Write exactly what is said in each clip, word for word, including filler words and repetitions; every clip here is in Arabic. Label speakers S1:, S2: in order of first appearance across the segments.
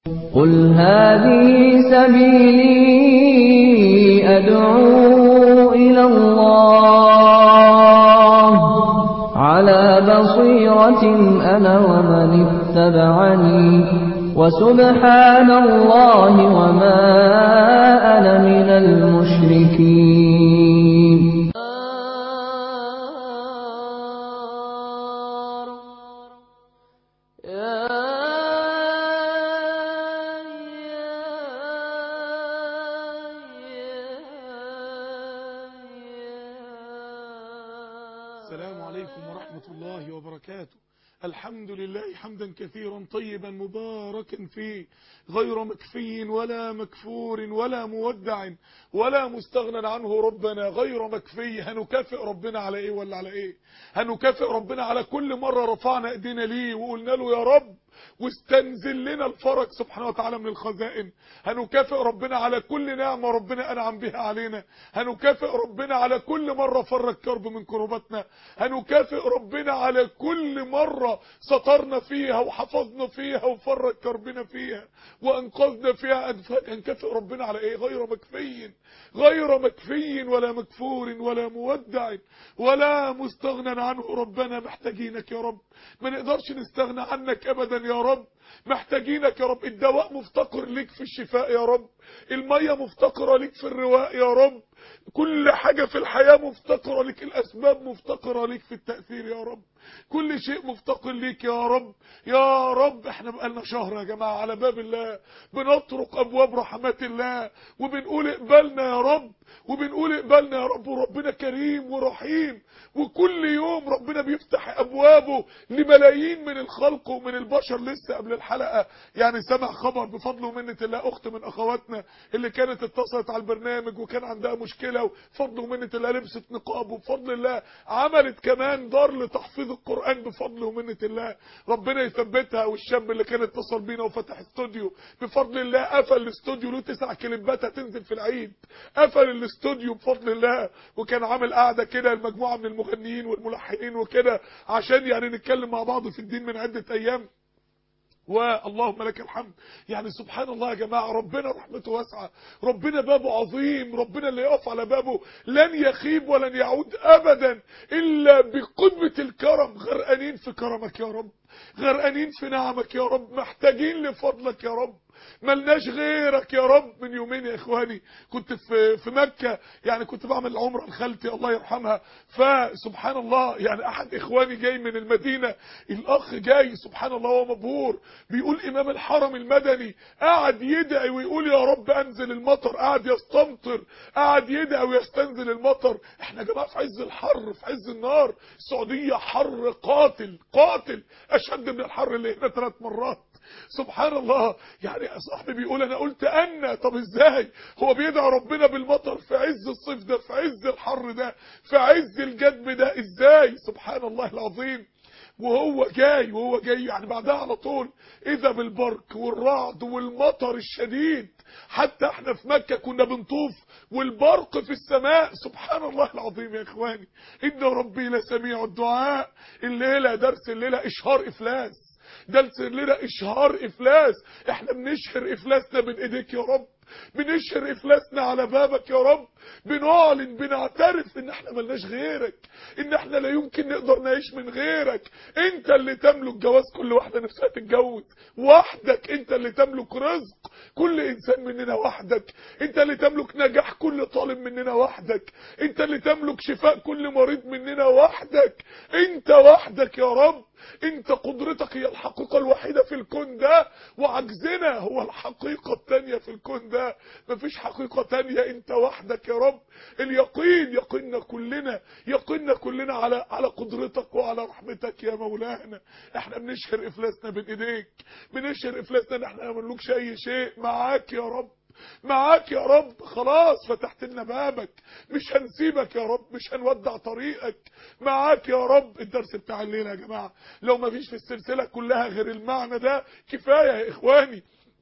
S1: قل هذه سبيلي أدعو إلى الله على بصيرة أنا ومن اتبعني وسبحان الله وما أنا من المشركين.
S2: السلام عليكم ورحمة الله وبركاته. الحمد لله حمدا كثيرا طيبا مباركا فيه، غير مكفي ولا مكفور ولا مودع ولا مستغنى عنه ربنا، غير مكفي. هنكافئ ربنا على ايه ولا على ايه؟ هنكافئ ربنا على كل مرة رفعنا ايدينا ليه وقلنا له يا رب واستنزل لنا الفرج سبحانه وتعالى من الخزائن. هنكافئ ربنا على كل نعمة ربنا أنعم بها علينا. هنكافئ ربنا على كل مرة فرج كرب من كرباتنا. هنكافئ ربنا على كل مرة سطرنا فيها وحفظنا فيها وفرج كربنا فيها وأنقذنا فيها أنفاق. هنكافئ ربنا على إيه؟ غير مكفي، غير مكفي ولا مكفور ولا مودع ولا مستغنى عنه ربنا. محتاجينك يا رب، ما نقدرش نستغنى عنك أبدا يا رب. محتاجينك يا رب. الدواء مفتقر ليك في الشفاء يا رب، المية مفتقرة ليك في الرواء يا رب، كل حاجة في الحياة مفتقرة ليك، الأسباب مفتقرة ليك في التأثير يا رب، كل شيء مفتقر ليك يا رب. يا رب احنا بقالنا شهر يا جماعة على باب الله بنطرق أبواب رحمات الله وبنقول اقبلنا يا رب، وبنقول اقبلنا يا رب. وربنا كريم ورحيم، وكل يوم ربنا بيفتح أبوابه لملايين من الخلق ومن البشر. لسه قبل الحلقة يعني سمع خبر بفضل ومنة الله، أخت من أخواتنا اللي كانت اتصلت على البرنامج وكان عندها مشكلة، وبفضل ومنة الله لبست نقاب، وبفضل الله عملت كمان دار لتحفيظ القرآن بفضل ومنة الله. ربنا يثبتها. والشاب اللي كان اتصل بينا وفتح استوديو بفضل الله قفل الاستوديو له تسع كليبات هتنزل في العيد، قفل الاستوديو بفضل الله، وكان عامل قاعدة كده المجموعة من المغنيين والملحنين وكده عشان يعني نتكلم مع بعض في الدين من عدة ايام. واللهم لك الحمد. يعني سبحان الله يا جماعة، ربنا رحمته واسعة، ربنا بابه عظيم، ربنا اللي يقف على بابه لن يخيب ولن يعود أبدا إلا بقدمة الكرم. غرقانين في كرمك يا رب، غرقانين في نعمك يا رب، محتاجين لفضلك يا رب، ملناش غيرك يا رب. من يومين يا اخواني كنت في في مكة، يعني كنت بعمل عمره لخالتي الله يرحمها، فسبحان الله يعني احد اخواني جاي من المدينة، الاخ جاي سبحان الله هو مبهور بيقول امام الحرم المدني قاعد يدعي ويقول يا رب انزل المطر، قاعد يستمطر، قاعد يدعي ويستنزل المطر. احنا يا جماعه في عز الحر، في عز النار. السعودية حر قاتل قاتل، اشد من الحر اللي هنا ثلاث مرات. سبحان الله. يعني صاحبي بيقول انا قلت انا طب ازاي هو بيدعي ربنا بالمطر في عز الصيف ده، في عز الحر ده، في عز الجدب ده، ازاي؟ سبحان الله العظيم. وهو جاي وهو جاي يعني بعدها على طول اذا بالبرق والرعد والمطر الشديد. حتى احنا في مكة كنا بنطوف والبرق في السماء. سبحان الله العظيم يا اخواني، ان ربي لسميع الدعاء. الليلة درس الليلة اشهار افلاس، درس الليلة اشهار افلاس. احنا بنشهر افلاسنا بين ايديك يا رب، بنشهر افلاسنا على بابك يا رب، بنعلن بنعترف ان احنا ملناش غيرك، ان احنا لا يمكن نقدر نعيش من غيرك. انت اللي تملك جواز كل واحدة نفسها تتجوز وحدك، انت اللي تملك رزق كل انسان مننا وحدك، انت اللي تملك نجاح كل طالب مننا وحدك، انت اللي تملك شفاء كل مريض مننا وحدك، انت وحدك يا رب. انت قدرتك هي الحقيقة الوحيدة في الكون ده، وعجزنا هو الحقيقة التانية في الكون ده. مفيش حقيقة تانية، انت وحدك يا رب. اليقين يقيننا كلنا، يقيننا كلنا على على قدرتك وعلى رحمتك يا مولانا. احنا بنشهر افلاسنا بين ايديك، بنشهر افلاسنا ان احنا ما نملكش اي شيء معاك يا رب، معاك يا رب. خلاص فتحت لنا بابك، مش هنسيبك يا رب، مش هنودع طريقك، معاك يا رب. الدرس بتاع الليله يا جماعه لو ما فيش في السلسله كلها غير المعنى ده كفايه يا اخواني.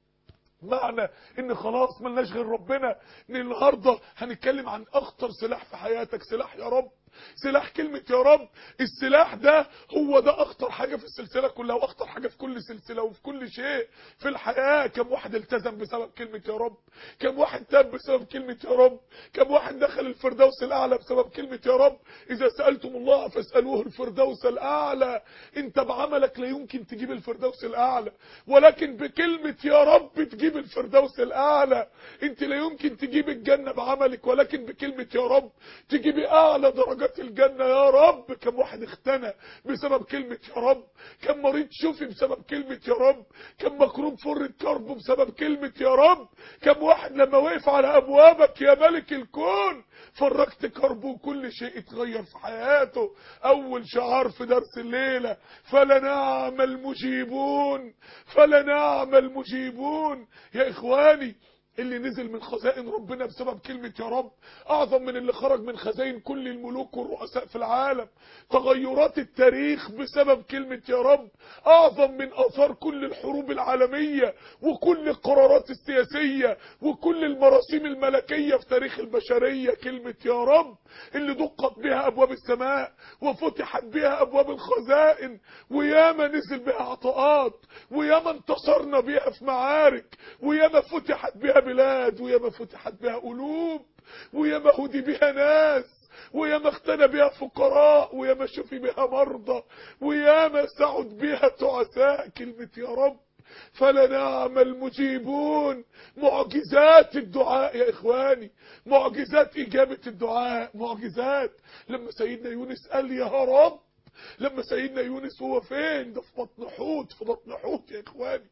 S2: معنى ان خلاص ملناش غير ربنا. ان النهارده هنتكلم عن اخطر سلاح في حياتك، سلاح يا رب سلاح كلمة يا رب. السلاح ده هو ده اخطر حاجة في السلسلة كلها، واخطر حاجة في كل سلسلة وفي كل شيء في الحياة. كم واحد التزم بسبب كلمة يا رب؟ كم واحد تاب بسبب كلمة يا رب؟ كم واحد دخل الفردوس الاعلى بسبب كلمة يا رب؟ اذا سألتم الله فاسألوه الفردوس الاعلى. انت بعملك لا يمكن تجيب الفردوس الاعلى، ولكن بكلمة يا رب تجيب الفردوس الاعلى. انت لا يمكن تجيب الجنة بعملك، ولكن بكلمة يا رب تجيبي اعلى درجات الجنة يا رب. كم واحد اختنى بسبب كلمة يا رب؟ كم مريض شفي بسبب كلمة يا رب؟ كم مكروب فر كربه بسبب كلمة يا رب؟ كم واحد لما وقف على ابوابك يا ملك الكون فرجت كربه وكل شيء اتغير في حياته. اول شعار في درس الليلة: فلنعم المجيبون، فلنعم المجيبون. يا اخواني، اللي نزل من خزائن ربنا بسبب كلمة يا رب اعظم من اللي خرج من خزائن كل الملوك والرؤساء في العالم. تغيرات التاريخ بسبب كلمة يا رب اعظم من اثار كل الحروب العالمية وكل القرارات السياسية وكل المراسيم الملكية في تاريخ البشرية. كلمة يا رب اللي دقت بها ابواب السماء وفتحت بها ابواب الخزائن، وياما نزل بها عطاءات، وياما انتصرنا بها في معارك، وياما فتحت بها بلاد، وياما فتحت بها قلوب، وياما هدي بها ناس، وياما اختنى بها فقراء، وياما شفي بها مرضى، وياما سعد بها تعساء. كلمة يا رب فلنعم المجيبون. معجزات الدعاء يا اخواني، معجزات اجابة الدعاء، معجزات. لما سيدنا يونس قال يا رب، لما سيدنا يونس هو فين؟ ده في بطن حوت، في بطن حوت يا اخواني.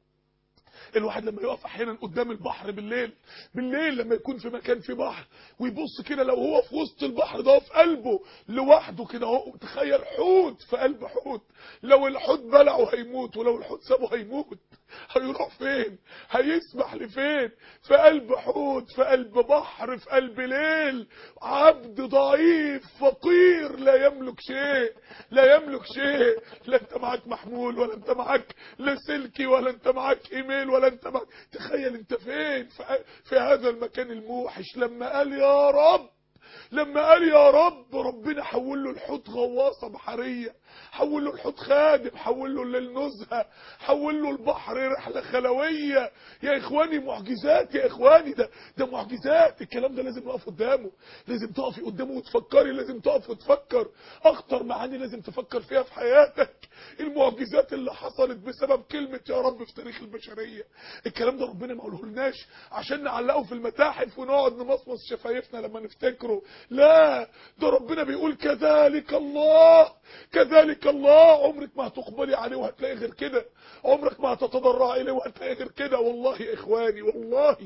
S2: الواحد لما يقف احيانا قدام البحر بالليل، بالليل لما يكون في مكان فيه بحر ويبص كده، لو هو في وسط البحر ده في قلبه لوحده كده اهو، تخيل حوت في قلب حوت، لو الحوت بلعه هيموت، ولو الحوت سابه هيموت. هيروح فين؟ هيسبح لفين؟ في قلب حوت، في قلب بحر، في قلب ليل. عبد ضعيف فقير لا يملك شيء، لا يملك شيء. لا انت معاك محمول، ولا انت معاك لاسلكي، ولا انت معاك ايميل، ولا انت معاك. تخيل انت فين؟ في, في هذا المكان الموحش. لما قال يا رب، لما قال يا رب، ربنا حول له الحوت غواصة بحرية، حول له الحوت خادم، حول له للنزهة، حول له البحر رحلة خلوية. يا اخواني معجزات، يا اخواني ده ده معجزات. الكلام ده لازم نقف قدامه، لازم تقفي قدامه وتفكري، لازم تقف وتفكر. اخطر معاني لازم تفكر فيها في حياتك المعجزات اللي حصلت بسبب كلمة يا رب في تاريخ البشرية. الكلام ده ربنا ما قالهولناش عشان نعلقه في المتاحف ونقعد نمصمص شفايفنا لما نفتكره، لا، ده ربنا بيقول كذلك الله، كذلك الله. عمرك ما هتقبلي عليه وهتلاقي غير كده، عمرك ما هتتضرعي اليه وهتلاقي غير كده. والله يا اخواني، والله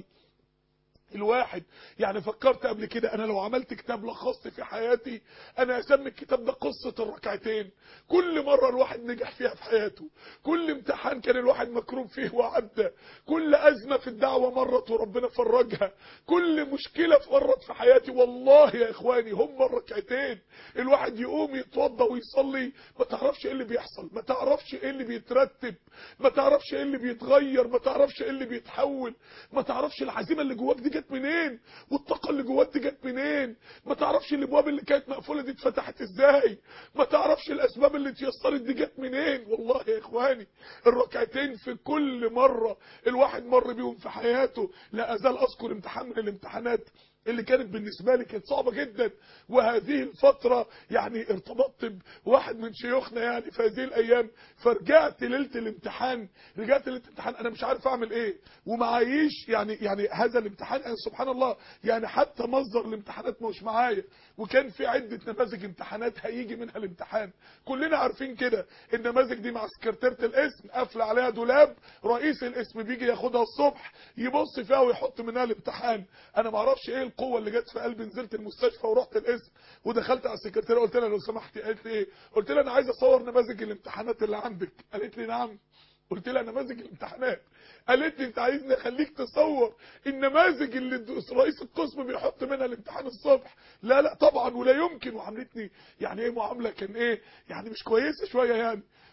S2: الواحد يعني فكرت قبل كده، انا لو عملت كتاب لخصت في حياتي، انا اسمي الكتاب ده قصة الركعتين. كل مرة الواحد نجح فيها في حياته، كل امتحان كان الواحد مكروب فيه وعدى، كل ازمة في الدعوة مرت وربنا فرجها، كل مشكلة فرت في حياتي. والله يا اخواني هم الركعتين. الواحد يقوم يتوضى ويصلي، ما تعرفش ايه اللي بيحصل، ما تعرفش ايه اللي بيترتب، ما تعرفش ايه اللي بيتغير، ما تعرفش ايه اللي بيتحول، ما تعرفش العزيمة اللي جواك دي جت منين، والطاقه اللي جواك دي جت منين، ما تعرفش الابواب اللي كانت مقفوله دي اتفتحت ازاي، ما تعرفش الاسباب اللي اتيسرت دي جت منين. والله يا اخواني الركعتين في كل مره الواحد مر بيهم في حياته. لا ازال اذكر امتحان من الامتحانات اللي كانت بالنسبة لي كانت صعبة جدا، وهذه الفترة يعني ارتبطت بواحد من شيوخنا يعني في هذه الايام، فرجعت ليلة الامتحان، رجعت ليلة الامتحان انا مش عارف اعمل ايه ومعايش يعني يعني هذا الامتحان يعني سبحان الله يعني حتى مصدر الامتحانات مش معايا، وكان في عدة نماذج امتحانات هيجي منها الامتحان. كلنا عارفين كده النماذج دي مع سكرتيرة الاسم قافله عليها دولاب، رئيس الاسم بيجي ياخدها الصبح يبص فيها ويحط منها الامتحان. انا ما اعرفش ايه القوه اللي جت في قلبي، نزلت المستشفى ورحت الاسم ودخلت على السكرتيره قلت لها لو سمحتي، قالت لي ايه؟ قلت لها انا عايز اصور نماذج الامتحانات اللي عندك. قالت لي نعم. قلت لها نماذج الامتحانات؟ قالت لي انت عايزني اخليك تصور النماذج اللي رئيس القسم بيحط منها الامتحان الصبح؟ لا لا طبعا ولا يمكن. وعاملتني يعني ايه معامله كان ايه يعني مش كويسه شويه يعني.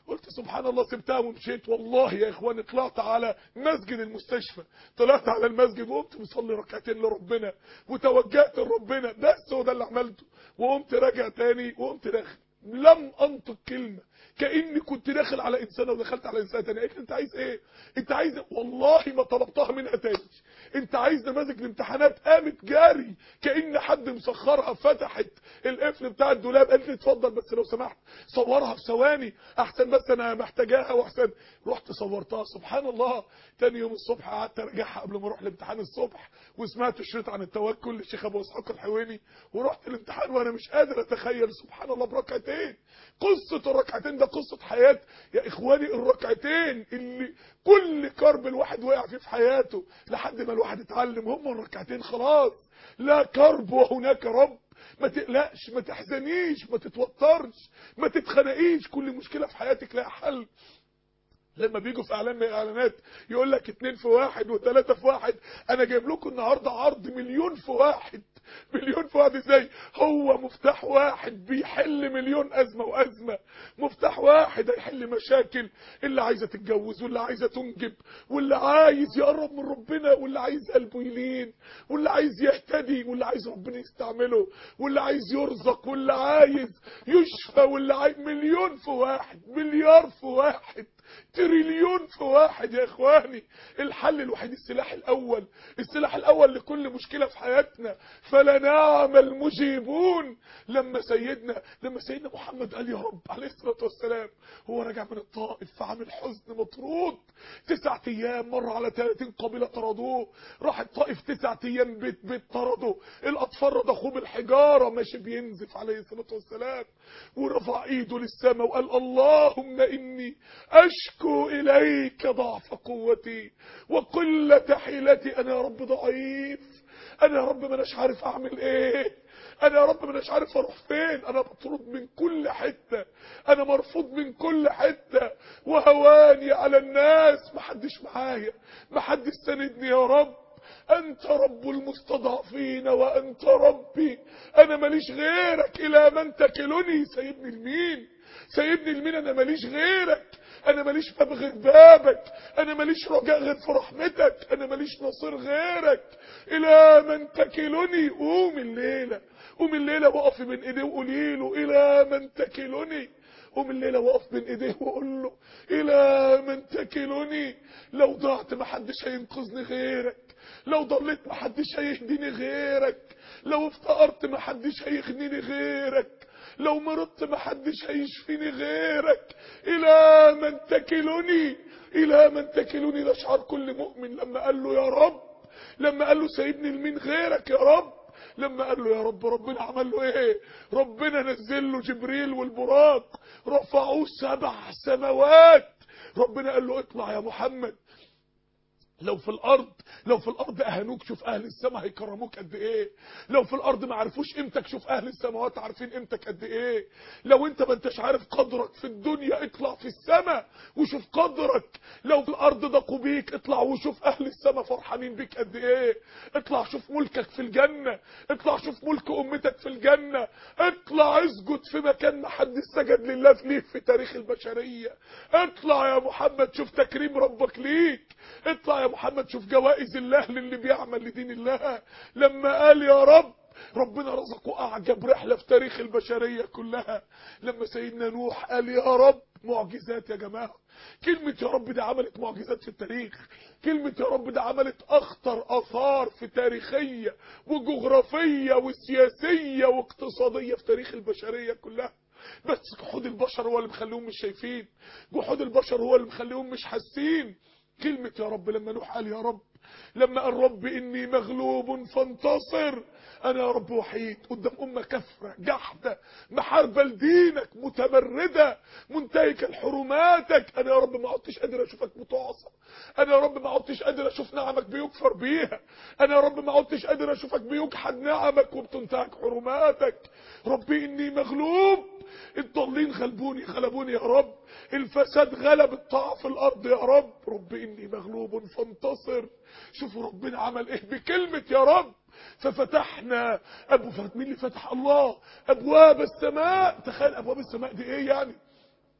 S2: قلت سبحان الله، سبتها ومشيت. والله يا اخواني طلعت على مسجد المستشفى، طلعت على المسجد وقمت مصلي ركعتين لربنا وتوجهت لربنا، بس هو ده اللي عملته. وقمت راجع تاني وقمت داخل، لم انطق كلمه، كاني كنت داخل على انسانه ودخلت على انسانه تاني. قالت لي انت عايز ايه؟ انت عايز إيه؟ والله ما طلبتها منها تاني. انت عايز نماذج الامتحانات؟ قامت جاري كأن حد مسخرها، فتحت القفل بتاع الدولاب، قالت لي اتفضل بس لو سمحت صورها في ثواني احسن، بس انا محتاجاها واحسن. رحت صورتها. سبحان الله، تاني يوم الصبح قعدت اراجعها قبل ما اروح الامتحان الصبح، وسمعت الشريط عن التوكل للشيخ ابو اسحاق الحويني، ورحت الامتحان وانا مش قادر اتخيل سبحان الله بركعتين. قصه الركعتين ده قصه حياه يا اخواني. الركعتين اللي كل كرب الواحد وقع فيه في حياته لحد ما الواحد اتعلم، هم الركعتين. خلاص لا كرب وهناك رب. ما تقلقش، ما تحزنيش، ما تتوترش، ما تتخنقيش، كل مشكله في حياتك لها حل. لما بيجوا في اعلان من الاعلانات يقول لك اتنين في واحد وثلاثة في واحد، انا جايب لكم النهارده عرض مليون في واحد. مليون في واحد ازاي؟ هو مفتاح واحد بيحل مليون ازمه وازمه. مفتاح واحد هيحل مشاكل اللي عايزه تتجوز، واللي عايزه تنجب، واللي عايز يقرب من ربنا، واللي عايز قلبه يلين، واللي عايز يهتدي، واللي عايز ربنا يستعمله، واللي عايز يرزق، واللي عايز يشفى، واللي عايز مليون في واحد، مليار في واحد، تريليون في واحد. يا اخواني الحل الوحيد، السلاح الاول، السلاح الاول لكل مشكله في حياتنا، فلنعم المجيبون. لما سيدنا لما سيدنا محمد قال يا رب عليه الصلاه والسلام، هو راجع من الطائف في عامل حزن مطرود، تسعة ايام مر على ثلاثين قبيله طردوه، راح الطائف تسعة ايام بيت بيت طردوا، الاطفال رضخوه بالحجاره ماشي بينزف عليه الصلاه والسلام، ورفع ايده للسماء وقال اللهم اني اشكو اليك ضعف قوتي وقله حيلتي. انا يا رب ضعيف، انا يا رب ماناش عارف اعمل ايه، انا يا رب ماناش عارف اروح فين، انا مطرود من كل حته، انا مرفوض من كل حته، وهواني على الناس، محدش معايا، محدش ساندني. يا رب انت رب المستضعفين وانت ربي، انا ماليش غيرك، الى من تكلني؟ سيبني لمين؟ سيبني لمين؟ انا ماليش غيرك، انا ماليش باب غير بابك، انا ماليش رجاء غير في رحمتك، انا ماليش نصير غيرك، الى من تكلني؟ قوم الليله، قوم الليله وقف بين ايديه وقولي له الى من تكلني. قوم الليله وقف بين ايديه وقول له الى من تكلني. لو ضعت محدش هينقذني غيرك، لو ضليت محدش هيهديني غيرك، لو افتقرت محدش هيغنيني غيرك، لو مرضت محدش هيشفيني غيرك، الى من تكلني، الى من تكلني. ده شعار كل مؤمن لما قال له يا رب، لما قال له سيبني لمين غيرك يا رب، لما قال له يا رب ربنا عمل له ايه؟ ربنا نزل له جبريل والبراق رفعوه سبع سماوات. ربنا قال له اطلع يا محمد، لو في الارض لو في الارض اهانوك، شوف اهل السماء هيكرموك قد ايه. لو في الارض ما عرفوش قيمتك، شوف اهل السماوات عارفين قيمتك قد ايه. لو انت ما انتش عارف قدرك في الدنيا، اطلع في السماء وشوف قدرك. لو في الارض ضاقوا بيك، اطلع وشوف اهل السماء فرحانين بيك قد ايه. اطلع شوف ملكك في الجنه، اطلع شوف ملك امتك في الجنه، اطلع اسجد في مكان ما حد سجد لله فيه في تاريخ البشريه. اطلع يا محمد شوف تكريم ربك ليك، اطلع يا محمد شوف جوائز الله للي بيعمل لدين الله. لما قال يا رب، ربنا رزقه اعجب رحله في تاريخ البشريه كلها. لما سيدنا نوح قال يا رب، معجزات يا جماعه. كلمه يا رب دي عملت معجزات في التاريخ، كلمه يا رب دي عملت اخطر اثار في تاريخيه وجغرافيه وسياسيه واقتصاديه في تاريخ البشريه كلها. بس جحود البشر هو اللي مخليهم مش شايفين، جحود البشر هو اللي مخليهم مش حاسين. كلمة يا رب لما نوح قال يا رب، لما قال رب إني مغلوب فانتصر، أنا يا رب وحيد قدام أمة كفرة جحدة محاربة لدينك متمردة منتهكة لحرماتك، أنا يا رب ما عدتش قادر أشوفك متعصى، أنا يا رب ما عدتش قادر أشوف نعمك بيكفر بيها، أنا يا رب ما عدتش قادر أشوفك بيجحد نعمك وبتنتهك حرماتك. ربي إني مغلوب، الضالين غلبوني غلبوني يا رب، الفساد غلب الطاعة في الارض يا رب، رب اني مغلوب فانتصر. شوفوا ربنا عمل ايه بكلمة يا رب. ففتحنا ابو فرد، مين اللي فتح؟ الله. ابواب السماء، تخيل ابواب السماء دي ايه يعني؟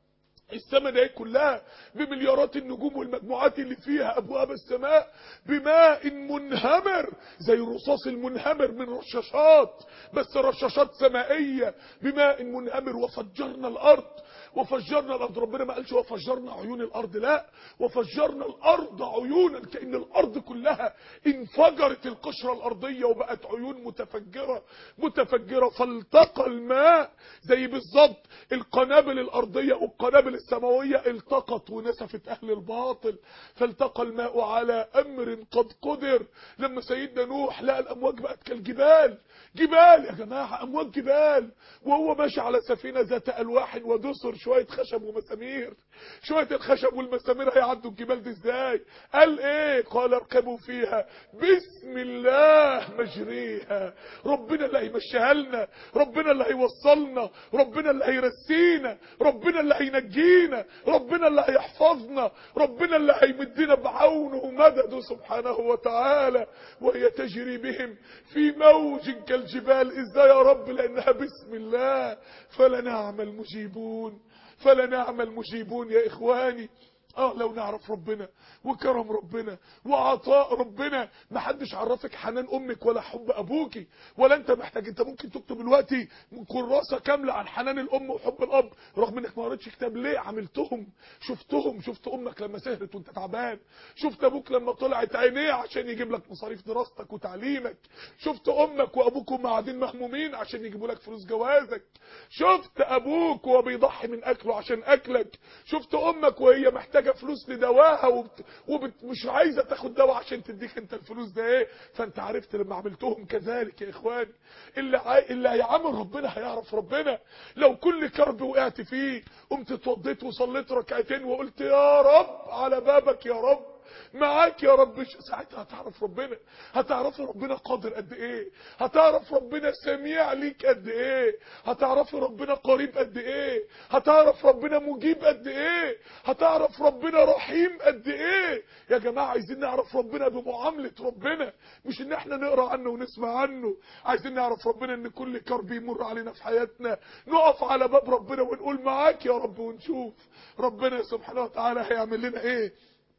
S2: السماء دي كلها بمليارات النجوم والمجموعات اللي فيها ابواب السماء بماء منهمر زي الرصاص المنهمر من رشاشات، بس رشاشات سمائية بماء منهمر. وفجرنا الارض وفجرنا الارض. ربنا ما قالش وفجرنا عيون الارض، لا، وفجرنا الارض عيونا، كأن الارض كلها انفجرت القشرة الارضية وبقت عيون متفجرة متفجرة. فالتقى الماء زي بالظبط القنابل الارضية والقنابل السماوية التقط ونسفت اهل الباطل. فالتقى الماء على امر قد قدر. لما سيدنا نوح لقى الامواج بقت كالجبال، جبال يا جماعة، امواج جبال، وهو ماشي على سفينة ذات الواح ودسر، شوية خشب ومسامير. شوية الخشب والمسامير هيعدوا الجبال دي ازاي؟ قال ايه؟ قال اركبوا فيها بسم الله مجريها. ربنا اللي هيمشيها لنا، ربنا اللي هيوصلنا، ربنا اللي هيرسينا، ربنا اللي هينجينا، ربنا اللي هيحفظنا، ربنا اللي هيمدنا بعونه ومدده سبحانه وتعالى. وهي تجري بهم في موج كالجبال. ازاي يا رب؟ لانها بسم الله. فلنعم المجيبون، فلنعم المجيبون يا اخواني. اه لو نعرف ربنا وكرم ربنا وعطاء ربنا. ما حدش عرفك حنان امك ولا حب ابوكي، ولا انت محتاج. انت ممكن تكتب دلوقتي كراسه كامله عن حنان الام وحب الاب، رغم انك ما قريتش كتاب. ليه؟ عملتهم، شفتهم. شفت امك لما سهرت وانت تعبان، شفت ابوك لما طلعت عينيه عشان يجيب لك مصاريف دراستك وتعليمك، شفت امك وابوك وهم قاعدين مهمومين عشان يجيبوا لك فلوس جوازك، شفت ابوك وهو بيضحي من اكله عشان اكلك، شفت امك وهي محتاجه فلوس لدواها وبت... وبت... مش عايزه تاخد دواء عشان تديك انت الفلوس ده ايه. فانت عرفت لما عملتهم كذلك يا اخواني. اللي ع... اللي هيعمل ربنا هيعرف ربنا. لو كل كرب وقعت فيه قمت اتوضيت وصليت ركعتين وقلت يا رب على بابك يا رب معاك يا رب، ساعتها هتعرف ربنا. هتعرف ربنا قادر قد ايه، هتعرف ربنا سميع ليك قد ايه، هتعرف ربنا قريب قد ايه، هتعرف ربنا مجيب قد ايه، هتعرف ربنا رحيم قد ايه. يا جماعة عايزين نعرف ربنا بمعاملة ربنا، مش ان احنا نقرأ عنه ونسمع عنه. عايزين نعرف ربنا ان كل كرب يمر علينا في حياتنا نقف على باب ربنا ونقول معاك يا رب، ونشوف ربنا سبحانه وتعالى هيعمل لنا ايه.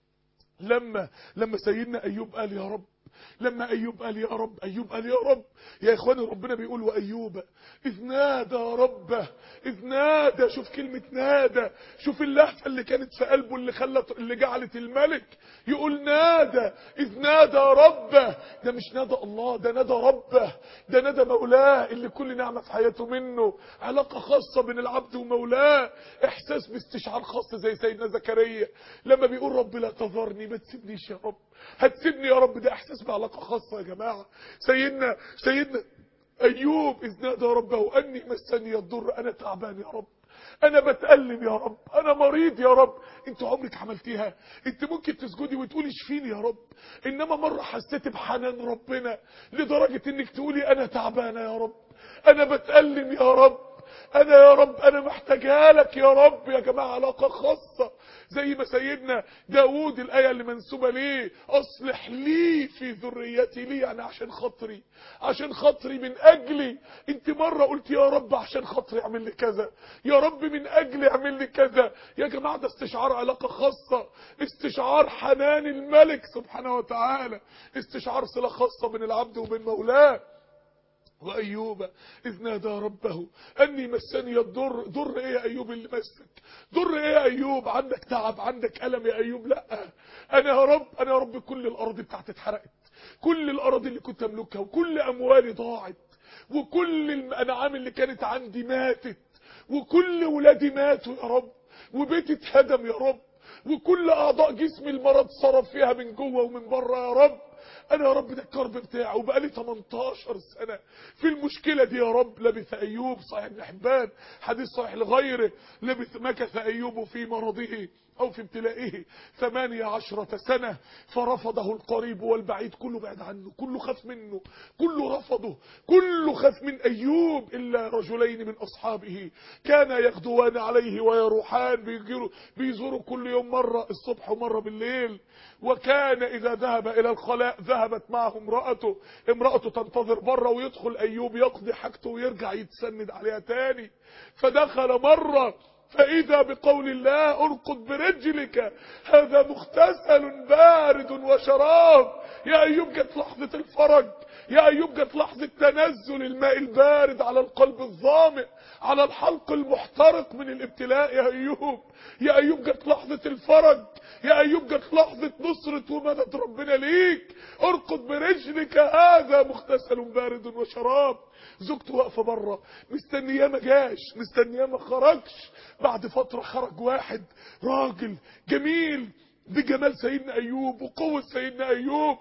S2: لما لما سيدنا ايوب قال يا رب، لما ايوب قال يا رب، ايوب قال يا رب يا اخواني. ربنا بيقول وايوب اذ نادى ربه، اذ نادى. شوف كلمة نادى، شوف اللهفة اللي كانت في قلبه اللي خلت اللي جعلت الملك يقول نادى، اذ نادى ربه. ده مش نادى الله، ده نادى ربه، ده نادى مولاه اللي كل نعمة في حياته منه. علاقة خاصة بين العبد ومولاه، احساس باستشعار خاص زي سيدنا زكريا لما بيقول رب لا تذرني، ما تسيبنيش يا رب، هتسيبني يا رب. ده احساس بعلاقة خاصة يا جماعة. سيدنا سيدنا ايوب اذ نادى ربه اني مسني الضر، انا تعبان يا رب، انا بتألم يا رب، انا مريض يا رب. انت عمرك عملتيها؟ انت ممكن تسجدي وتقولي اشفيني يا رب، انما مرة حسيت بحنان ربنا لدرجة انك تقولي انا تعبانة يا رب، انا بتألم يا رب، انا يا رب انا محتاجها لك يا رب. يا جماعة علاقة خاصة زي ما سيدنا داود الآية اللي منسوبة ليه اصلح لي في ذريتي، ليه يعني عشان خاطري، عشان خاطري من اجلي. انت مرة قلت يا رب عشان خاطري اعمل لي كذا، يا رب من اجلي اعمل لي كذا. يا جماعة ده استشعار علاقة خاصة، استشعار حنان الملك سبحانه وتعالى، استشعار صلة خاصة بين العبد وبين مولاه. وأيوب إذ نادى ربه أني مسني الضر. ضر إيه يا أيوب اللي مسك؟ ضر إيه يا أيوب؟ عندك تعب، عندك ألم يا أيوب؟ لا، أنا يا رب، أنا يا رب كل الأراضي بتاعتي اتحرقت، كل الأراضي اللي كنت أملكها وكل أموالي ضاعت، وكل الأنعام اللي كانت عندي ماتت، وكل ولادي ماتوا يا رب، وبيتي اتهدم يا رب، وكل أعضاء جسمي المرض صرف فيها من جوه ومن بره يا رب. انا يا رب ده الكرب بتاعه، وبقالي تمنتاشر سنة في المشكلة دي يا رب. لبث ايوب، صحيح ابن حبان حديث صحيح لغيره، لبث مكث ايوب في مرضه او في ابتلائه ثمانية عشرة سنة فرفضه القريب والبعيد، كله بعد عنه، كله خاف منه، كله رفضه، كله خاف من ايوب الا رجلين من اصحابه كان يغدوان عليه ويروحان، بيجروا بيزوروا كل يوم مرة الصبح ومرة بالليل. وكان اذا ذهب الى الخلاء ذهبت معه امرأته، امرأته تنتظر بره، ويدخل ايوب يقضي حاجته ويرجع يتسند عليها تاني. فدخل مرة فإذا بقول الله اركض برجلك هذا مغتسل بارد وشراب. يا أيوب جت لحظة الفرج، يا أيوب جت لحظة تنزل الماء البارد على القلب الظامئ، على الحلق المحترق من الابتلاء. يا أيوب يا أيوب جت لحظة الفرج، يا أيوب جت لحظة نصرة ومدد ربنا ليك. اركض برجلك هذا مغتسل بارد وشراب. زوجته واقفة بره مستنياه ما جاش، مستنياه ما خرجش. بعد فترة خرج واحد راجل جميل بجمال سيدنا أيوب وقوة سيدنا أيوب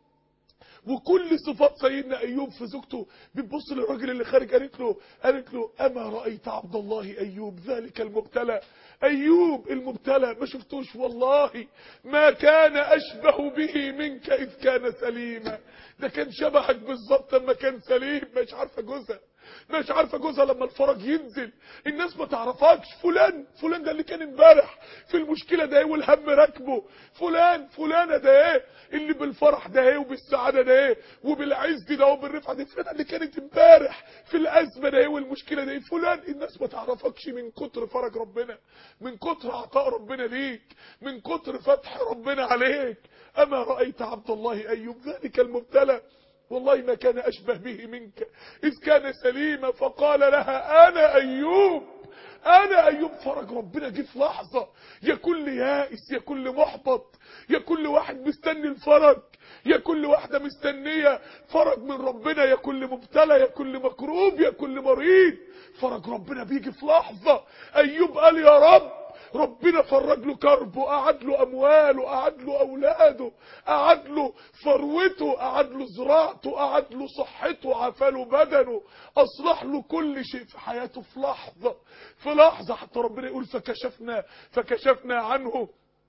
S2: وكل صفات سيدنا أيوب. في زوجته بتبص للراجل اللي خارج قالت له قالت له أما رأيت عبد الله أيوب ذلك المبتلى؟ أيوب المبتلى ما شفتوش والله، ما كان أشبه به منك إذ كان سليما. ده كان شبهك بالظبط لما كان سليم. مش عارفة جوزها، مش عارفه جوزها لما الفرج ينزل الناس ما تعرفكش. فلان فلان ده اللي كان امبارح في المشكله ده ايه والهم راكبه، فلان فلانه ده ايه اللي بالفرح ده ايه وبالسعاده ده ايه وبالعز ده وبالرفعه دي، فلان اللي كانت امبارح في الازمه ده ايه والمشكله ده ايه. فلان الناس ما تعرفكش من كتر فرج ربنا، من كتر عطاء ربنا ليك، من كتر فتح ربنا عليك. اما رايت عبد الله ايوب ذلك المبتلى والله ما كان أشبه به منك إذ كان سليما. فقال لها أنا أيوب، أنا أيوب. فرج ربنا جه في لحظة. يا كل يائس، يا كل محبط، يا كل واحد مستني الفرج، يا كل واحدة مستنية فرج من ربنا، يا كل مبتلى، يا كل مكروب، يا كل مريض، فرج ربنا بيجي في لحظة. أيوب قال يا رب، ربنا فرج له كربه، قعد له امواله، قعد له اولاده، قعد له ثروته، قعد له زراعته، قعد له صحته، عافى له بدنه، اصلح له كل شيء في حياته في لحظه، في لحظه. حتى ربنا يقول فكشفنا فكشفنا عنه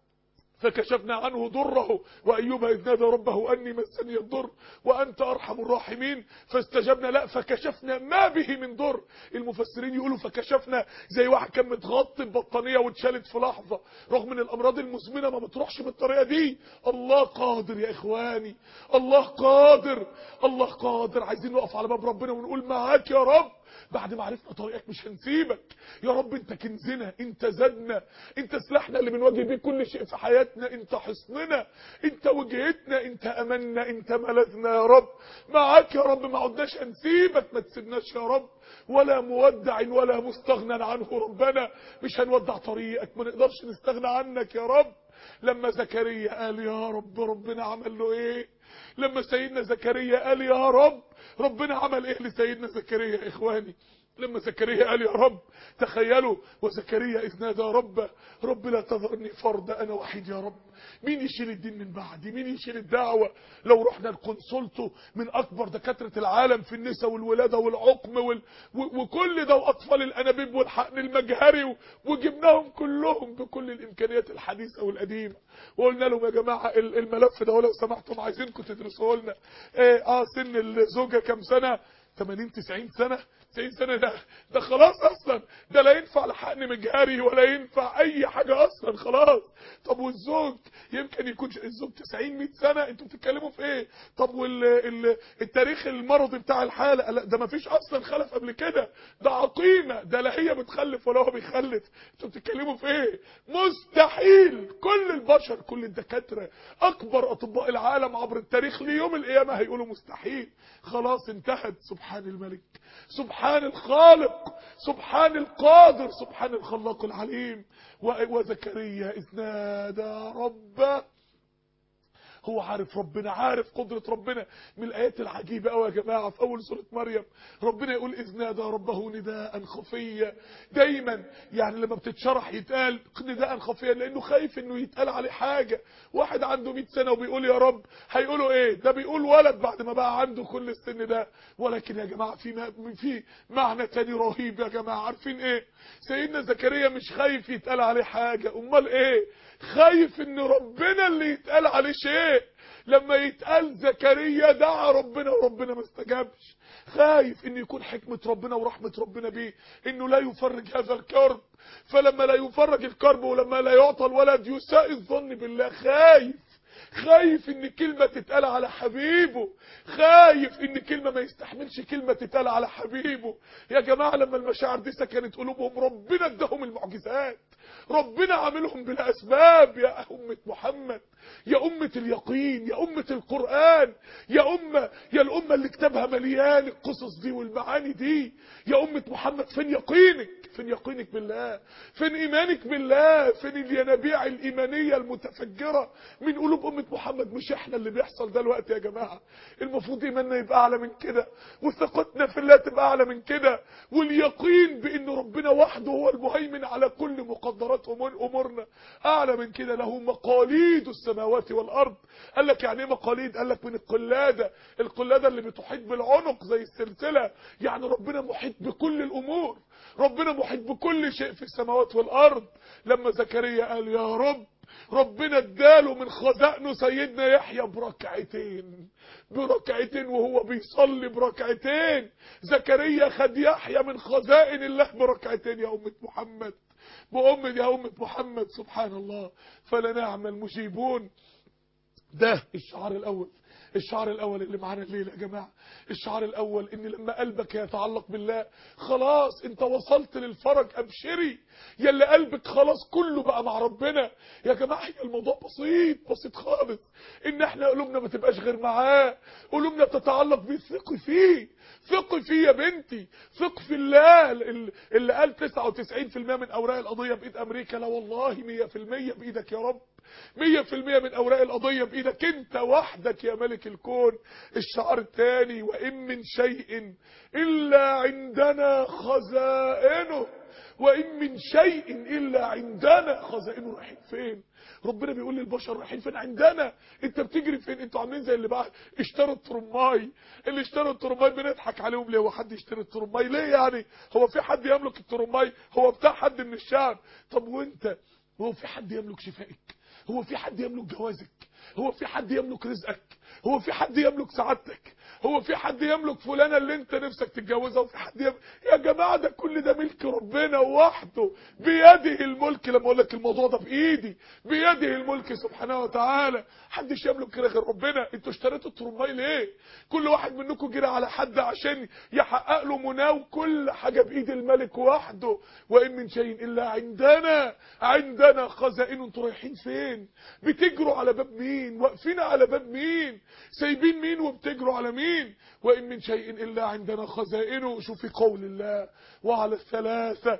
S2: فكشفنا عنه ضره وأيوب إذ نادى ربه أني مسني الضر وأنت أرحم الراحمين فاستجبنا. لا، فكشفنا ما به من ضر. المفسرين يقولوا فكشفنا زي واحد كان متغطي ببطانية واتشالت في لحظة، رغم ان الأمراض المزمنة ما بتروحش بالطريقة دي. الله قادر يا إخواني، الله قادر، الله قادر. عايزين نقف على باب ربنا ونقول معاك يا رب، بعد ما عرفنا طريقك مش هنسيبك يا رب. انت كنزنا، انت زادنا، انت سلاحنا اللي بنواجه بيه كل شيء في حياتنا، انت حصننا، انت وجهتنا، انت املنا، انت ملاذنا يا رب. معاك يا رب، ما عدناش هنسيبك، ما تسيبناش يا رب، ولا مودع ولا مستغنى عنه. ربنا مش هنودع طريقك، ما نقدرش نستغنى عنك يا رب. لما زكريا قال يا رب، ربنا عمل له ايه؟ لما سيدنا زكريا قال يا رب، ربنا عمل ايه لسيدنا زكريا يا اخواني؟ لما زكريا قال يا رب، تخيلوا وزكريا إذ نادى ربه رب لا تذرني فردا أنا وحيد يا رب. مين يشيل الدين من بعدي؟ مين يشيل الدعوة؟ لو رحنا الكونسولتو من أكبر دكاترة العالم في النساء والولادة والعقم وال... و... وكل ده وأطفال الأنابيب والحقن المجهري و... وجبناهم كلهم بكل الإمكانيات الحديثة والقديمة وقلنا لهم يا جماعة الملف ده ولو سمحتم عايزينكم تدرسوه لنا. آه, آه سن الزوجة كم سنة؟ ثمانين تسعين سنة. تسعين سنة ده ده خلاص اصلا، ده لا ينفع لحقن مجهري ولا ينفع اي حاجة اصلا خلاص. طب والزوج يمكن يكون الزوج تسعين مئة سنة، انتوا بتتكلموا في ايه؟ طب والتاريخ المرضي بتاع الحالة، لا ده ما فيش اصلا خلف قبل كده، ده عقيمة، ده لا هي بتخلف ولا هو بيخلف، انتوا بتتكلموا في ايه؟ مستحيل. كل البشر، كل الدكاترة، اكبر اطباء العالم عبر التاريخ ليوم القيامة هيقولوا مستحيل. خلاص انتهت. سبحان الملك، سبحان الخالق، سبحان القادر، سبحان الخلاق العليم. وزكريا إذ نادى ربه، هو عارف ربنا، عارف قدرة ربنا. من الآيات العجيبة قوي يا جماعة في أول سورة مريم ربنا يقول إذ نادى ربه نداء خفيا. دايما يعني لما بتتشرح يتقال نداء خفيا لأنه خايف إنه يتقال عليه حاجة. واحد عنده مئة سنة وبيقول يا رب، هيقولوا إيه؟ ده بيقول ولد بعد ما بقى عنده كل السن ده. ولكن يا جماعة في في معنى تاني رهيب يا جماعة. عارفين إيه؟ سيدنا زكريا مش خايف يتقال عليه حاجة، أمال إيه؟ خايف إن ربنا اللي يتقال عليه شيء. لما يتقال زكريا دعا ربنا وربنا ما استجابش، خايف ان يكون حكمة ربنا ورحمة ربنا بيه انه لا يفرج هذا الكرب. فلما لا يفرج الكرب ولما لا يعطى الولد يساء الظن بالله. خايف خايف ان كلمة تتقال على حبيبه، خايف ان كلمة ما يستحملش كلمة تتقال على حبيبه. يا جماعة لما المشاعر دي سكنت قلوبهم ربنا اداهم المعجزات، ربنا عاملهم بلا اسباب. يا أمة محمد، يا أمة اليقين، يا أمة القرآن، يا أمة يا الأمة اللي كتابها مليان القصص دي والمعاني دي، يا أمة محمد فين يقينك؟ فين يقينك بالله؟ فين إيمانك بالله؟ فين الينابيع الإيمانية المتفجرة من قلوب أمة محمد؟ مش احنا اللي بيحصل ده الوقت يا جماعة. المفروض إيماننا يبقى أعلى من كده، وثقتنا في الله تبقى أعلى من كده، واليقين بأن ربنا وحده هو المهيمن على كل مقدرات أمورنا أعلى من كده. له مقاليد السماوات والأرض. قال لك يعني ايه مقاليد؟ قال لك من القلادة، القلادة اللي بتحيط بالعنق زي السلسلة. يعني ربنا محيط بكل الأمور، ربنا محيط بكل شيء في السماوات والأرض. لما زكريا قال يا رب، ربنا اداله من خزائنه سيدنا يحيى بركعتين، بركعتين وهو بيصلي بركعتين. زكريا خد يحيى من خزائن الله بركعتين. يا أمة محمد، بأمة يا أمة محمد، سبحان الله، فلنعم المجيبون. ده الشعار الأول، الشعار الأول اللي معانا الليلة يا جماعة. الشعار الأول إن لما قلبك يتعلق بالله خلاص أنت وصلت للفرج. أبشري يا اللي قلبك خلاص كله بقى مع ربنا. يا جماعة الموضوع بسيط، بسيط خالص. إن احنا قلوبنا ما تبقاش غير معاه، قلوبنا تتعلق بيه. ثقي فيه، ثقي فيه يا بنتي، ثق في الله. اللي قال تسعة وتسعين في المية من أوراق القضية بإيد أمريكا، لا والله مية في المية بإيدك يا رب. مية في المية من أوراق القضية بإيدك أنت وحدك يا ملك الكون. الشعار الثاني وإن من شيء إلا عندنا خزائنه، وإن من شيء إلا عندنا خزائنه. رايحين فين؟ ربنا بيقول للبشر رايحين فين؟ عندنا. انت بتجري فين؟ انتوا عاملين زي اللي بقى اشتروا الترماي. اللي اشتروا الترماي بنضحك عليهم ليه؟ هو حد يشتري الترماي ليه يعني؟ هو في حد يملك الترماي؟ هو بتاع حد من الشعب. طب وانت، هو في حد يملك شفائك؟ هو في حد يملك جوازك؟ هو في حد يملك رزقك؟ هو في حد يملك سعادتك؟ هو في حد يملك فلانة اللي انت نفسك تتجوزها؟ وفي حد يملك؟ يا جماعة ده كل ده ملك ربنا وحده، بيده الملك. لما اقول لك الموضوع ده بايدي، بيده الملك سبحانه وتعالى. محدش يملك كده غير ربنا. انتوا اشتريتوا الترماي ليه؟ كل واحد منكم جرى على حد عشان يحقق له مناه، وكل حاجة بايد الملك وحده. وان من شيء الا عندنا، عندنا خزائنه. انتوا رايحين فين؟ بتجروا على باب مين؟ واقفين على باب مين؟ سايبين مين وبتجروا على مين؟ وإن من شيء إلا عندنا خزائنه. شوفي قول الله وعلى الثلاثة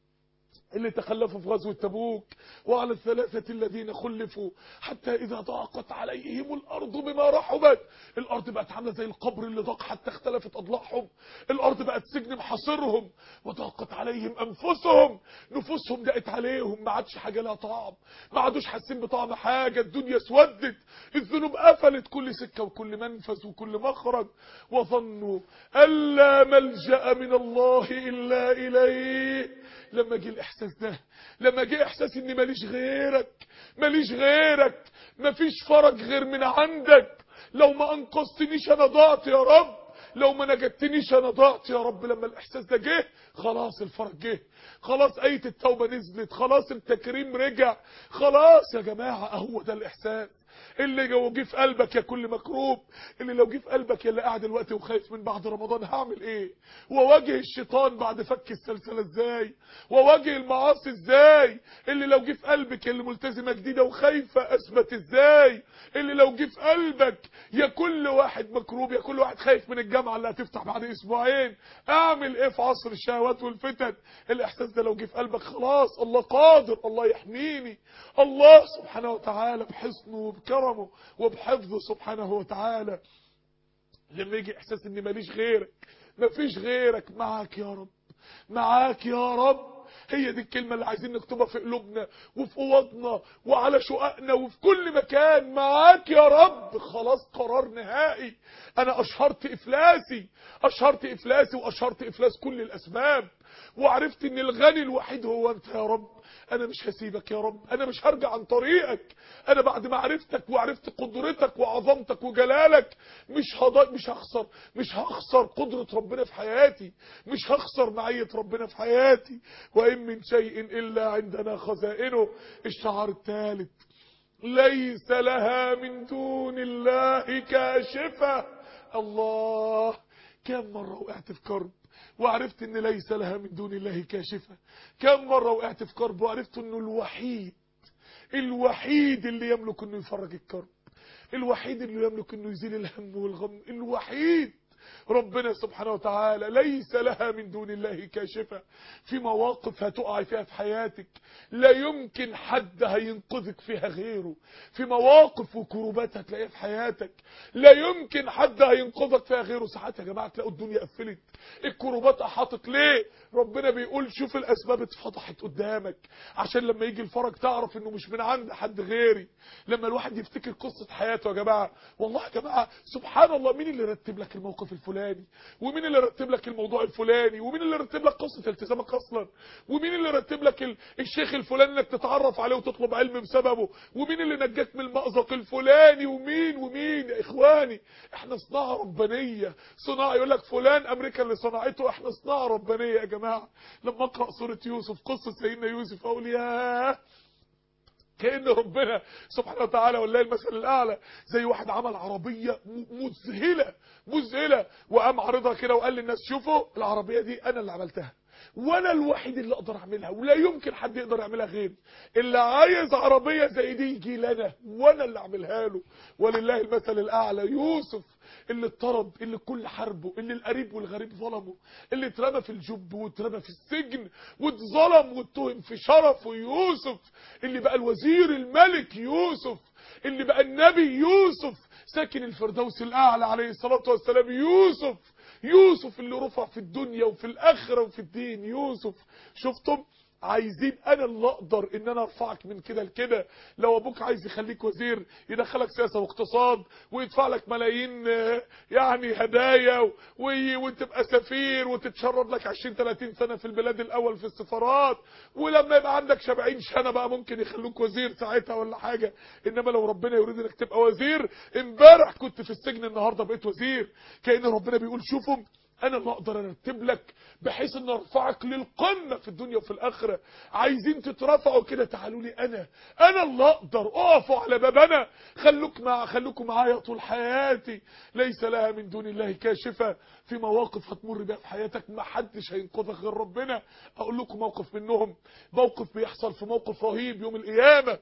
S2: اللي تخلفوا في غزوة تبوك، وعلى الثلاثة الذين خلفوا حتى إذا ضاقت عليهم الأرض بما رحبت. الأرض بقت عاملة زي القبر اللي ضاق حتى اختلفت أضلاعهم. الأرض بقت سجن محاصرهم. وضاقت عليهم أنفسهم، نفوسهم ضاقت عليهم، ما عادش حاجة لها طعم، ما عادوش حاسين بطعم حاجة. الدنيا اسودت، الذنوب قفلت كل سكة وكل منفذ وكل مخرج. وظنوا ألا ملجأ من الله إلا إليه. لما جه الاحساس ده، لما جه احساس ان ماليش غيرك، ماليش غيرك، مفيش فرج غير من عندك. لو ما انقذتنيش انا ضعت يا رب، لو ما نجدتنيش انا ضعت يا رب. لما الاحساس ده جه خلاص الفرج جه، خلاص آية التوبة نزلت، خلاص التكريم رجع. خلاص يا جماعة اهو ده الاحساس اللي لو جه في قلبك يا كل مكروب، اللي لو جه في قلبك يا اللي قاعد دلوقتي وخايف من بعد رمضان هعمل ايه، وواجه الشيطان بعد فك السلسله ازاي، وواجه المعاصي ازاي، اللي لو جه في قلبك يا اللي ملتزمه جديده وخايفه اثبت ازاي، اللي لو جه في قلبك يا كل واحد مكروب، يا كل واحد خايف من الجامعه اللي هتفتح بعد اسبوعين اعمل ايه في عصر الشهوات والفتن. الاحساس ده لو جه في قلبك خلاص الله قادر، الله يحميني، الله سبحانه وتعالى بحسنه وبكرمه وبحفظه سبحانه وتعالى. لما يجي احساس ان ماليش غيرك، مفيش غيرك، معاك يا رب، معاك يا رب. هي دي الكلمة اللي عايزين نكتبها في قلوبنا وفي اوضنا وعلى شققنا وفي كل مكان. معاك يا رب. خلاص قرار نهائي. انا اشهرت افلاسي، اشهرت افلاسي واشهرت افلاس كل الاسباب، وعرفت ان الغني الوحيد هو انت يا رب. انا مش هسيبك يا رب، انا مش هرجع عن طريقك. انا بعد ما عرفتك وعرفت قدرتك وعظمتك وجلالك مش هض... مش هخسر مش هخسر قدرة ربنا في حياتي، مش هخسر معية ربنا في حياتي. وإن من شيء إلا عندنا خزائنه. الشعار الثالث ليس لها من دون الله كاشفة. الله، كم مرة وقعت في كرب وعرفت ان ليس لها من دون الله كاشفة؟ كم مرة وقعت في كرب وعرفت انه الوحيد الوحيد اللي يملك انه يفرج الكرب، الوحيد اللي يملك انه يزيل الهم والغم، الوحيد ربنا سبحانه وتعالى. ليس لها من دون الله كاشفة. في مواقف هتقع فيها في حياتك لا يمكن حد هينقذك فيها غيره، في مواقف وكروبات هتلاقيها في حياتك لا يمكن حد هينقذك فيها غيره. ساعات يا جماعة تلاقوا الدنيا قفلت، الكروبات احاطت. ليه؟ ربنا بيقول شوف الاسباب اتفتحت قدامك عشان لما يجي الفرج تعرف انه مش من عند حد غيري. لما الواحد يفتكر قصة حياته يا جماعة، والله يا جماعة سبحان الله، مين اللي رتب لك الموقف الفلاني، ومين اللي رتب لك الموضوع الفلاني، ومين اللي رتب لك قصة التزامك اصلا، ومين اللي رتب لك ال... الشيخ الفلاني انك تتعرف عليه وتطلب علم بسببه، ومين اللي نجاك من المأزق الفلاني، ومين ومين. يا اخواني احنا صناعة ربانية، صناعة. يقول لك فلان امريكا اللي صنعته، احنا صناعة ربانية يا جماعة. لما اقرأ سورة يوسف، قصة سيدنا يوسف، اقول ياه، كأن ربنا سبحانه وتعالى والله المثل الأعلى زي واحد عمل عربية مذهلة مذهلة وقام عارضها كده وقال للناس شوفوا العربية دي أنا اللي عملتها، وانا الوحيد اللي اقدر اعملها، ولا يمكن حد يقدر يعملها غيري. اللي عايز عربية زي دي يجي لنا وانا اللي اعملها له. ولله المثل الاعلى. يوسف اللي اتطرد، اللي كل حربه، اللي القريب والغريب ظلمه، اللي اترمى في الجب واترمى في السجن واتظلم واتهم في شرفه. يوسف اللي بقى الوزير الملك، يوسف اللي بقى النبي، يوسف ساكن الفردوس الاعلى عليه الصلاة والسلام. يوسف يوسف اللي رفع في الدنيا وفي الاخره وفي الدين. يوسف شفتم؟ عايزين انا اللي اقدر ان انا ارفعك من كده لكده. لو ابوك عايز يخليك وزير، يدخلك سياسه واقتصاد ويدفع لك ملايين يعني هدايا وتبقى سفير وتتشرد لك عشرين ثلاثين سنه في البلاد الاول في السفارات، ولما يبقى عندك سبعين سنه بقى ممكن يخلوك وزير ساعتها ولا حاجه. انما لو ربنا يريد انك تبقى وزير، امبارح كنت في السجن النهارده بقيت وزير. كأن ربنا بيقول شوفوا انا اللي اقدر ارتب لك بحيث ان ارفعك للقمه في الدنيا وفي الاخره. عايزين تترفعوا كده، تعالوا لي انا انا اللي اقدر. اقفوا على بابنا، خلوك مع خلوكم معايا طول حياتي. ليس لها من دون الله كاشفه. في مواقف هتمر بيها في حياتك ما حدش هينقذك غير ربنا. اقول لكم موقف منهم، موقف بيحصل في موقف رهيب يوم القيامه.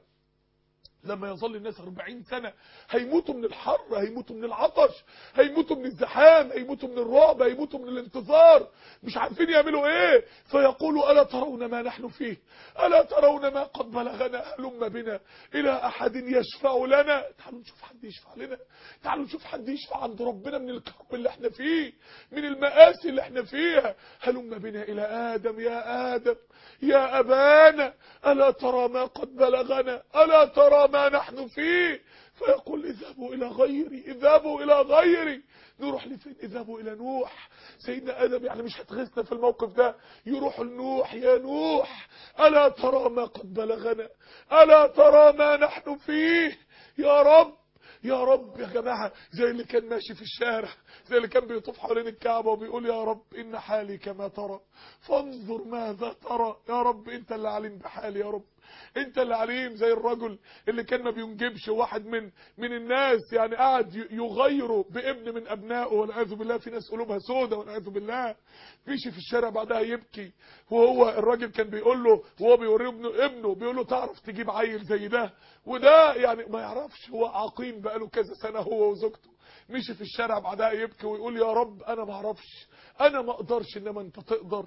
S2: لما يظل الناس أربعين سنة هيموتوا من الحر، هيموتوا من العطش، هيموتوا من الزحام، هيموتوا من الرعب، هيموتوا من الانتظار، مش عارفين يعملوا ايه. فيقولوا ألا ترون ما نحن فيه، ألا ترون ما قد بلغنا، هلم بنا إلى أحد يشفع لنا. تعالوا نشوف حد يشفع لنا، تعالوا نشوف حد يشفع عند ربنا من الكرب اللي احنا فيه، من المآسي اللي احنا فيها. هلم بنا إلى آدم، يا آدم يا أبانا ألا ترى ما قد بلغنا، ألا ترى ما نحن فيه. فيقول اذهبوا إلى غيري، اذهبوا إلى غيري. نروح لفين؟ اذهبوا إلى نوح. سيدنا آدم يعني مش هتغثنا في الموقف ده، يروحوا لنوح. يا نوح ألا ترى ما قد بلغنا، ألا ترى ما نحن فيه. يا رب يا رب يا جماعة، زي اللي كان ماشي في الشارع، زي اللي كان بيطوف حوالين الكعبة وبيقول يا رب إن حالي كما ترى فانظر ماذا ترى. يا رب انت اللي عليم بحالي، يا رب انت اللي عليم. زي الرجل اللي كان ما بينجبش، واحد من من الناس يعني قاعد يغيره بابن من ابنائه والعياذ بالله. في ناس قلوبها سودة والعياذ بالله. مشي في الشارع بعدها يبكي، وهو الراجل كان بيقول له وهو بيوريه ابنه ابنه بيقول له تعرف تجيب عيل زي ده؟ وده يعني ما يعرفش، هو عقيم بقاله كذا سنة هو وزوجته. مشي في الشارع بعدها يبكي ويقول يا رب انا ما اعرفش، انا ما اقدرش انما انت تقدر.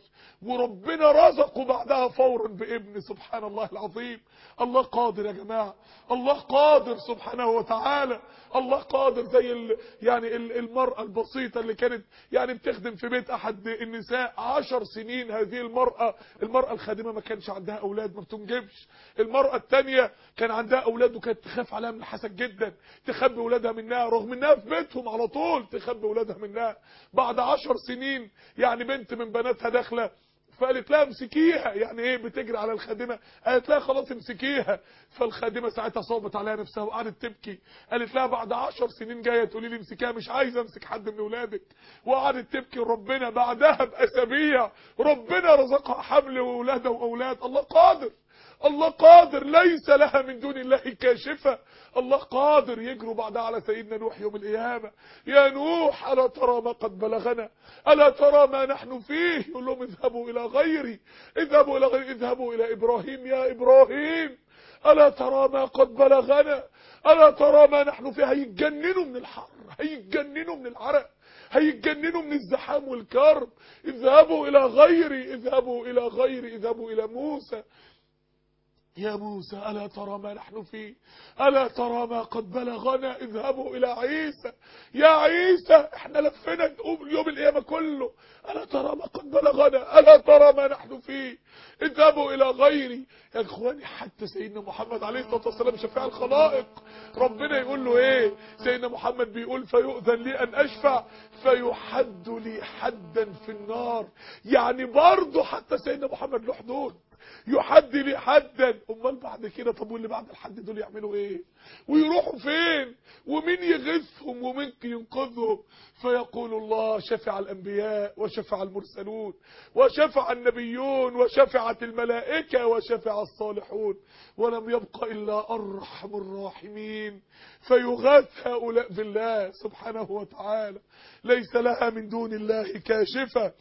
S2: وربنا رزقه بعدها فورا بابن. سبحان الله العظيم. الله قادر يا جماعة، الله قادر سبحانه وتعالى. الله قادر. زي ال يعني ال المرأة البسيطة اللي كانت يعني بتخدم في بيت احد النساء عشر سنين. هذه المرأة المرأة الخادمة ما كانش عندها اولاد، ما بتنجبش. المرأة التانية كان عندها اولاد وكانت تخاف عليها من الحسد جدا، تخبي اولادها منها رغم انها في بيتهم على طول، تخبي اولادها منها. بعد عشر سنين يعني بنت من بناتها داخله فقالت لها امسكيها. يعني ايه؟ بتجري على الخادمه، قالت لها خلاص امسكيها. فالخادمه ساعتها صابت عليها نفسها وقعدت تبكي. قالت لها بعد عشر سنين جايه تقولي لي امسكيها؟ مش عايزه امسك حد من اولادك. وقعدت تبكي. ربنا بعدها باسابيع ربنا رزقها حمل واولادها واولاد. الله قادر، الله قادر، ليس لها من دون الله كاشفة. الله قادر. يجروا بعدها على سيدنا نوح يوم القيامة، يا نوح ألا ترى ما قد بلغنا، ألا ترى ما نحن فيه. يقول لهم اذهبوا إلى غيري، اذهبوا إلى غيري، اذهبوا إلى إبراهيم، يا إبراهيم ألا ترى ما قد بلغنا، ألا ترى ما نحن فيه. هيتجننوا من الحر، هيتجننوا من العرق، هيتجننوا من الزحام والكرب. اذهبوا إلى غيري، اذهبوا إلى غيري، اذهبوا إلى موسى، يا موسى ألا ترى ما نحن فيه، ألا ترى ما قد بلغنا. اذهبوا إلى عيسى، يا عيسى احنا لفنا يوم القيامة كله، ألا ترى ما قد بلغنا، ألا ترى ما نحن فيه. اذهبوا إلى غيري. يا إخواني حتى سيدنا محمد عليه الصلاة والسلام شفيع الخلائق، ربنا يقول له إيه؟ سيدنا محمد بيقول فيؤذن لي أن أشفع فيحد لي حدا في النار. يعني برضه حتى سيدنا محمد له حدود، يحد لي حدا. امال بعد كده طب واللي بعد الحد دول يعملوا ايه ويروحوا فين ومين يغثهم ومين ينقذهم؟ فيقول الله شفع الانبياء وشفع المرسلون وشفع النبيون وشفعت الملائكة وشفع الصالحون، ولم يبق الا ارحم الراحمين فيغاث هؤلاء بالله سبحانه وتعالى، ليس لها من دون الله كاشفة.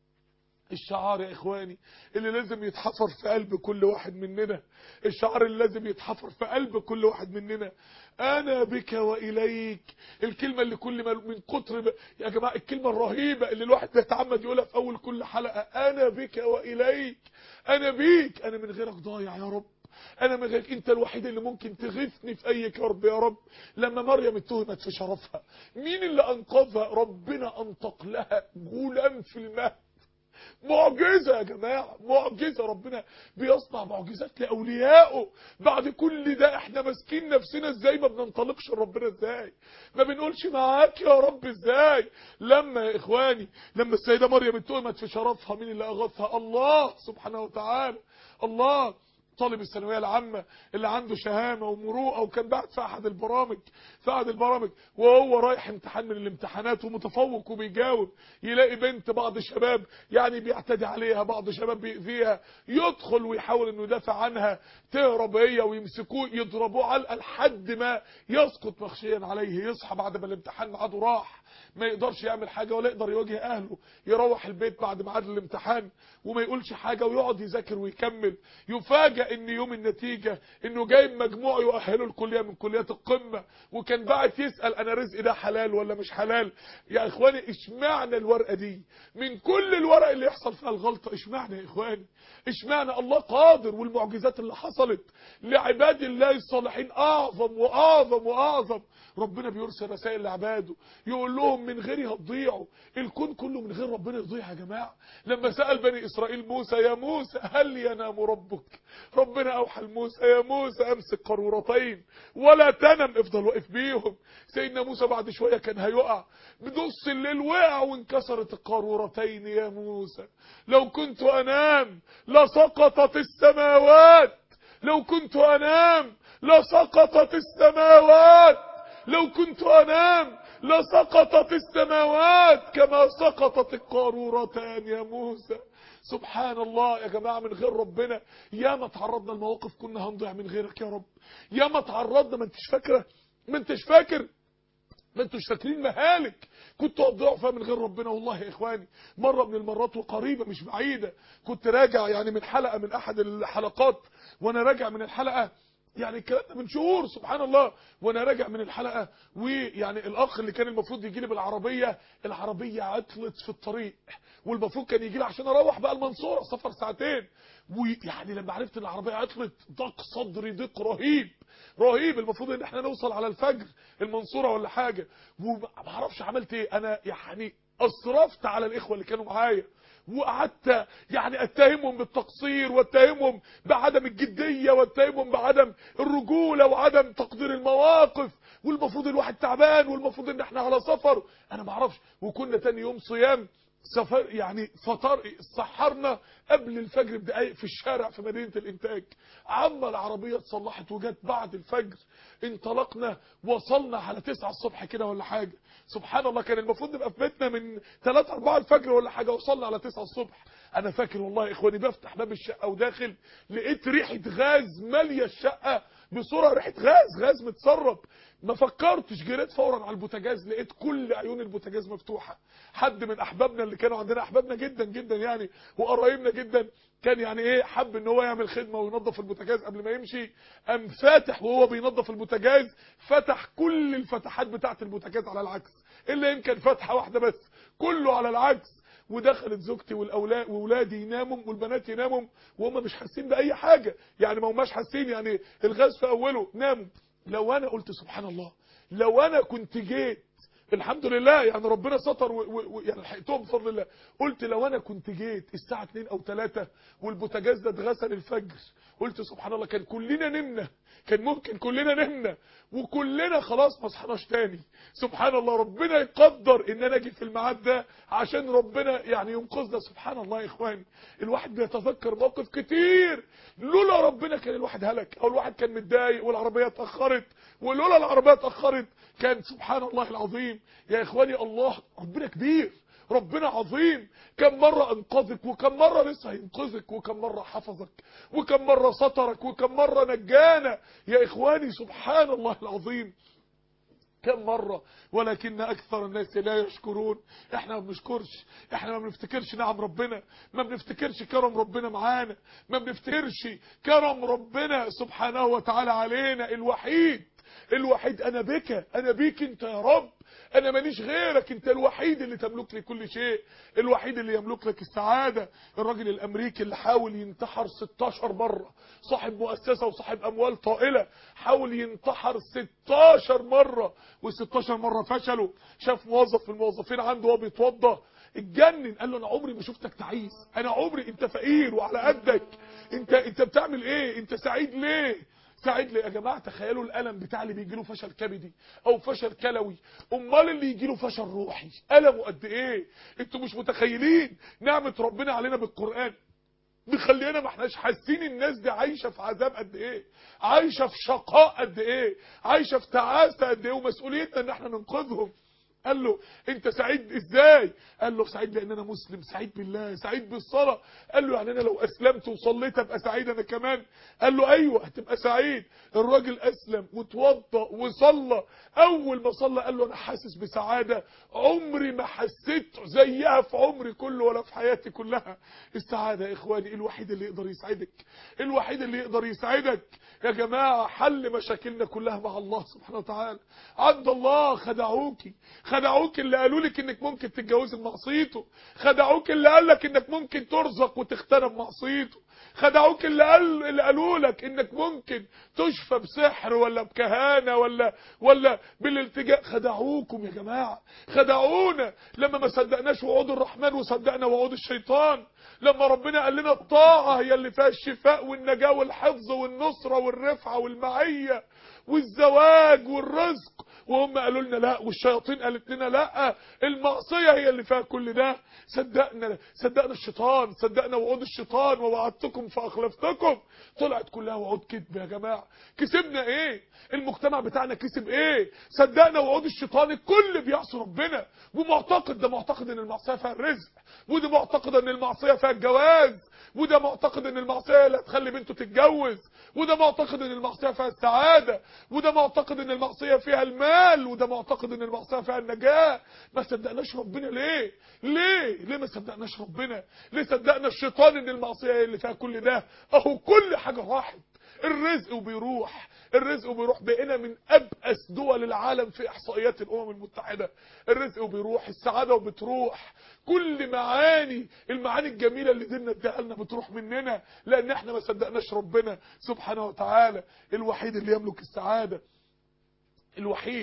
S2: الشعار يا اخواني اللي لازم يتحفر في قلب كل واحد مننا، الشعار اللي لازم يتحفر في قلب كل واحد مننا، انا بك واليك. الكلمه اللي كل ما من كتر ب... يا جماعه الكلمه الرهيبه اللي الواحد بيتعمد يقولها في اول كل حلقه، انا بك واليك. انا بيك، انا من غيرك ضايع يا رب، انا من غيرك انت الوحيد اللي ممكن تغثني في اي كرب يا رب. لما مريم اتهمت في شرفها مين اللي انقذها؟ ربنا انطق لها غلام في المهد. معجزة يا جماعة، معجزة. ربنا بيصنع معجزات لأوليائه. بعد كل ده احنا ماسكين نفسنا ازاي؟ ما بننطلقش لربنا ازاي؟ ما بنقولش معاك يا رب ازاي؟ لما يا اخواني لما السيدة مريم اتهمت في شرفها مين اللي اغاثها؟ الله سبحانه وتعالى. الله. طالب الثانويه العامه اللي عنده شهامه ومروءه وكان بعد في احد البرامج في احد البرامج وهو رايح امتحان من الامتحانات ومتفوق وبيجاوب، يلاقي بنت بعض الشباب يعني بيعتدي عليها، بعض الشباب بيأذيها، يدخل ويحاول انه يدافع عنها، تهرب هي ويمسكوه يضربوه علقه لحد ما يسقط مغشيا عليه، يصحى بعد ما الامتحان ميعاده راح ما يقدرش يعمل حاجه ولا يقدر يواجه اهله، يروح البيت بعد ميعاد الامتحان وما يقولش حاجه ويقعد يذاكر ويكمل، يفاجئ ان يوم النتيجه انه جايب مجموع يؤهله الكليه من كليات القمه، وكان بعت يسال انا رزقي ده حلال ولا مش حلال. يا اخواني اشمعنى الورقه دي من كل الورق اللي يحصل فيها الغلطه؟ اشمعنى يا اخواني؟ اشمعنى؟ الله قادر. والمعجزات اللي حصلت لعباد الله الصالحين اعظم واعظم واعظم. ربنا بيرسل رسائل لعباده يقول لهم من غيري هتضيعوا، الكون كله من غير ربنا يضيع يا جماعه. لما سأل بني اسرائيل موسى يا موسى هل ينام ربك؟ ربنا اوحى لموسى يا موسى امسك قارورتين ولا تنم، افضل واقف بيهم. سيدنا موسى بعد شويه كان هيقع، بنص الليل وقع وانكسرت القارورتين. يا موسى لو كنت انام لسقطت السماوات، لو كنت انام لسقطت السماوات، لو كنت انام لسقطت السماوات كما سقطت القارورتان. يا موسى سبحان الله يا جماعة، من غير ربنا يا ما تعرضنا لمواقف كنا هنضيع من غيرك يا رب، يا ما تعرضنا ما انتش فاكرة ما انتش فاكر ما انتوش فاكرين مهالك كنتوا هتضيعوا فيها من غير ربنا. والله يا اخواني مرة من المرات وقريبة مش بعيدة كنت راجع يعني من حلقة من احد الحلقات، وانا راجع من الحلقة يعني الكلام ده من شهور سبحان الله، وانا راجع من الحلقة ويعني الاخ اللي كان المفروض يجي لي بالعربية العربية عطلت في الطريق، والمفروض كان يجي لي عشان اروح بقى المنصورة سفر ساعتين، ويعني لما عرفت ان العربية عطلت ضاق صدري ضيق رهيب رهيب. المفروض ان احنا نوصل على الفجر المنصورة ولا حاجة، وما اعرفش عملت ايه. انا يعني اصرفت على الاخوة اللي كانوا معايا وقعدت يعني اتهمهم بالتقصير واتهمهم بعدم الجدية واتهمهم بعدم الرجولة وعدم تقدير المواقف، والمفروض الواحد تعبان والمفروض ان احنا على سفر انا ما اعرفش. وكنا تاني يوم صيام سفر يعني فطر سحرنا قبل الفجر بدقايق في الشارع في مدينة الانتاج. عما العربية اتصلحت وجت بعد الفجر انطلقنا، وصلنا على تسعة الصبح كده ولا حاجة. سبحان الله، كان المفروض نبقى في بيتنا من ثلاثة أربعة الفجر ولا حاجة، وصلنا على تسعة الصبح. انا فاكر والله يا اخواني بفتح باب الشقة وداخل لقيت ريحة غاز مالية الشقة بصورة، ريحة غاز غاز متسرب. ما فكرتش، جريت فورا على البوتاجاز، لقيت كل عيون البوتاجاز مفتوحة. حد من احبابنا اللي كانوا عندنا، احبابنا جدا جدا يعني وقرايبنا جدا، كان يعني ايه حب ان هو يعمل خدمة وينظف البوتاجاز قبل ما يمشي، قام فاتح وهو بينظف البوتاجاز فتح كل الفتحات بتاعة البوتاجاز على العكس، الا يمكن فتحة واحدة بس، كله على العكس. ودخلت زوجتي والاولاد واولادي يناموا والبنات يناموا وهم مش حاسين باي حاجه، يعني ما هماش حاسين، يعني الغاز في اوله ناموا. لو انا قلت سبحان الله، لو انا كنت جيت، الحمد لله يعني ربنا ستر ويعني لحقتهم بفضل الله، قلت لو انا كنت جيت الساعه اتنين او تلاتة والبوتاجاز ده اتغسل الفجر، قلت سبحان الله كان كلنا نمنا، كان ممكن كلنا نمنا وكلنا خلاص ما صحناش تاني. سبحان الله، ربنا يقدر ان انا اجي في الميعاد ده عشان ربنا يعني ينقذنا. سبحان الله يا اخواني، الواحد بيتذكر موقف كتير لولا ربنا كان الواحد هلك، او الواحد كان متضايق والعربيه اتاخرت، ولولا العربيه اتاخرت كان سبحان الله العظيم يا اخواني. الله ربنا كبير، ربنا عظيم، كم مرة انقذك وكم مرة لسه هينقذك وكم مرة حفظك وكم مرة سترك وكم مرة نجانا يا اخواني. سبحان الله العظيم كم مرة، ولكن اكثر الناس لا يشكرون. احنا ما بنشكرش، احنا ما بنفتكرش نعم ربنا، ما بنفتكرش كرم ربنا معانا، ما بنفتكرش كرم ربنا سبحانه وتعالى علينا. الوحيد الوحيد انا بك، انا بيك انت يا رب، انا ماليش غيرك، انت الوحيد اللي تملك لي كل شيء، الوحيد اللي يملك لك السعادة. الراجل الامريكي اللي حاول ينتحر ستاشر مرة، صاحب مؤسسة وصاحب اموال طائلة، حاول ينتحر ستاشر مرة و16 مرة فشلوا. شاف موظف من الموظفين عنده وهو بيتوضى اتجنن، قال له انا عمري ما شفتك تعيس، انا عمري، انت فقير وعلى قدك، انت انت بتعمل ايه، انت سعيد ليه؟ سعيد ليه يا جماعه؟ تخيلوا الالم بتاع اللي بيجي له فشل كبدي او فشل كلوي، امال اللي يجي له فشل روحي المه قد ايه؟ انتوا مش متخيلين نعمه ربنا علينا بالقران بيخلينا ما احناش حاسين الناس دي عايشه في عذاب قد ايه، عايشه في شقاء قد ايه، عايشه في تعاسه قد ايه، ومسؤوليتنا ان احنا ننقذهم. قال له انت سعيد ازاي؟ قال له سعيد لان انا مسلم، سعيد بالله، سعيد بالصلاه. قال له يعني انا لو اسلمت وصليت ابقى سعيد انا كمان؟ قال له ايوه هتبقى سعيد. الراجل اسلم وتوضى وصلى، اول ما صلى قال له انا حاسس بسعاده عمري ما حسيت زيها في عمري كله ولا في حياتي كلها. السعاده يا اخواني الوحيد اللي يقدر يسعدك، الوحيد اللي يقدر يسعدك يا جماعه. حل مشاكلنا كلها مع الله سبحانه وتعالى. عند الله خدعوكي، خدعوك اللي قالوا لك انك ممكن تتجوزي بمعصيته، خدعوك اللي قال لك انك ممكن ترزق وتغتنم بمعصيته، خدعوك اللي قال اللي قالوا لك انك ممكن تشفى بسحر ولا بكهانه ولا ولا بالالتجاء. خدعوكم يا جماعه، خدعونا لما ما صدقناش وعود الرحمن وصدقنا وعود الشيطان. لما ربنا قال لنا الطاعه هي اللي فيها الشفاء والنجاه والحفظ والنصره والرفعه والمعيه والزواج والرزق، وهم قالوا لنا لا، والشياطين قالت لنا لا، المعصيه هي اللي فيها كل ده. صدقنا صدقنا الشيطان، صدقنا وعود الشيطان، ووعدتكم فاخلفتكم. طلعت كلها وعود كذب يا جماعه. كسبنا ايه؟ المجتمع بتاعنا كسب ايه؟ صدقنا وعود الشيطان. الكل بيعصي ربنا ومعتقد، ده معتقد ان المعصيه فيها الرزق، وده معتقد ان المعصيه فيها الجواز، وده معتقد ان المعصيه اللي هتخلي بنته تتجوز، وده معتقد ان المعصيه فيها السعاده، وده معتقد ان المعصيه فيها المال، وده معتقد ان المعصيه فيها النجاه. ما صدقناش ربنا ليه؟ ليه؟ ليه ما صدقناش ربنا؟ ليه صدقنا الشيطان ان المعصيه هي اللي فيها كل ده؟ اهو كل حاجه راحت، الرزق وبيروح، الرزق وبيروح. بقينا من ابأس دول العالم في احصائيات الامم المتحده. الرزق وبيروح، السعاده وبتروح، كل معاني المعاني الجميله اللي ديننا اداها لنا بتروح مننا لان احنا ما صدقناش ربنا سبحانه وتعالى. الوحيد اللي يملك السعاده، الوحيد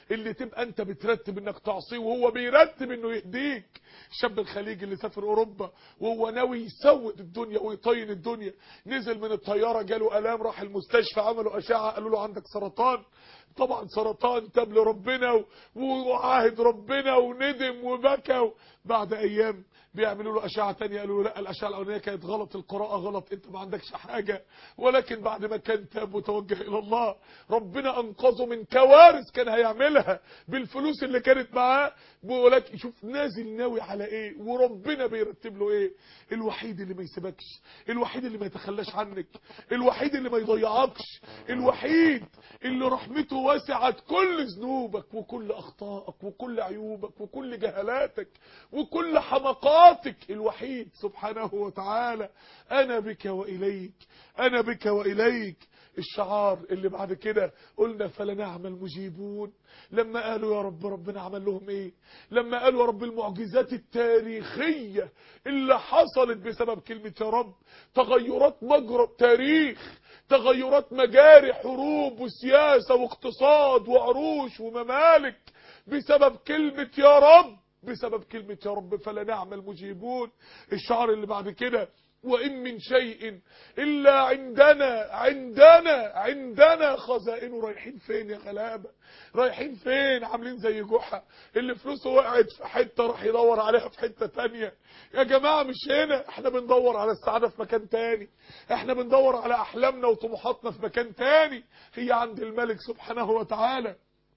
S2: اللي تبقى انت بترتب انك تعصيه وهو بيرتب انه يهديك. الشاب الخليجي اللي سافر اوروبا وهو ناوي يسود الدنيا ويطين الدنيا، نزل من الطياره جاله الام، راح المستشفى عملوا اشعه قالوا له عندك سرطان. طبعا سرطان، تاب لربنا وعاهد ربنا وندم وبكى. بعد ايام بيعملوا له اشعه ثانيه قالوا له لا، الاشعه الاولانيه كانت غلط، القراءه غلط، انت ما عندكش حاجه. ولكن بعد ما كان تاب وتوجه الى الله ربنا انقذه من كوارث كان هيعملها بالفلوس اللي كانت معاه. ولكن شوف نازل ناوي على ايه وربنا بيرتب له ايه. الوحيد اللي ما يسيبكش، الوحيد اللي ما يتخلاش عنك، الوحيد اللي ما يضيعكش، الوحيد اللي رحمته وسعت كل ذنوبك وكل اخطائك وكل عيوبك وكل جهالاتك وكل حمقاتك، الوحيد سبحانه وتعالى. انا بك واليك، انا بك واليك. الشعار اللي بعد كده قلنا فلنعم المجيبون. لما قالوا يا رب، ربنا عمل لهم ايه؟ لما قالوا يا رب المعجزات التاريخية اللي حصلت بسبب كلمة يا رب، تغيرات مجرى التاريخ، تغيرات مجاري حروب وسياسة واقتصاد وعروش وممالك بسبب كلمة يا رب، بسبب كلمة يا رب فلنعم المجيبون. الشعار اللي بعد كده وإن من شيء إلا عندنا عندنا عندنا خزائنه. رايحين فين يا غلابة؟ رايحين فين؟ عاملين زي جحا اللي فلوسه وقعت في حتة راح يدور عليها في حتة تانية. يا جماعة مش هنا، احنا بندور على السعادة في مكان تاني، احنا بندور على أحلامنا وطموحاتنا في مكان تاني، هي عند الملك سبحانه وتعالى.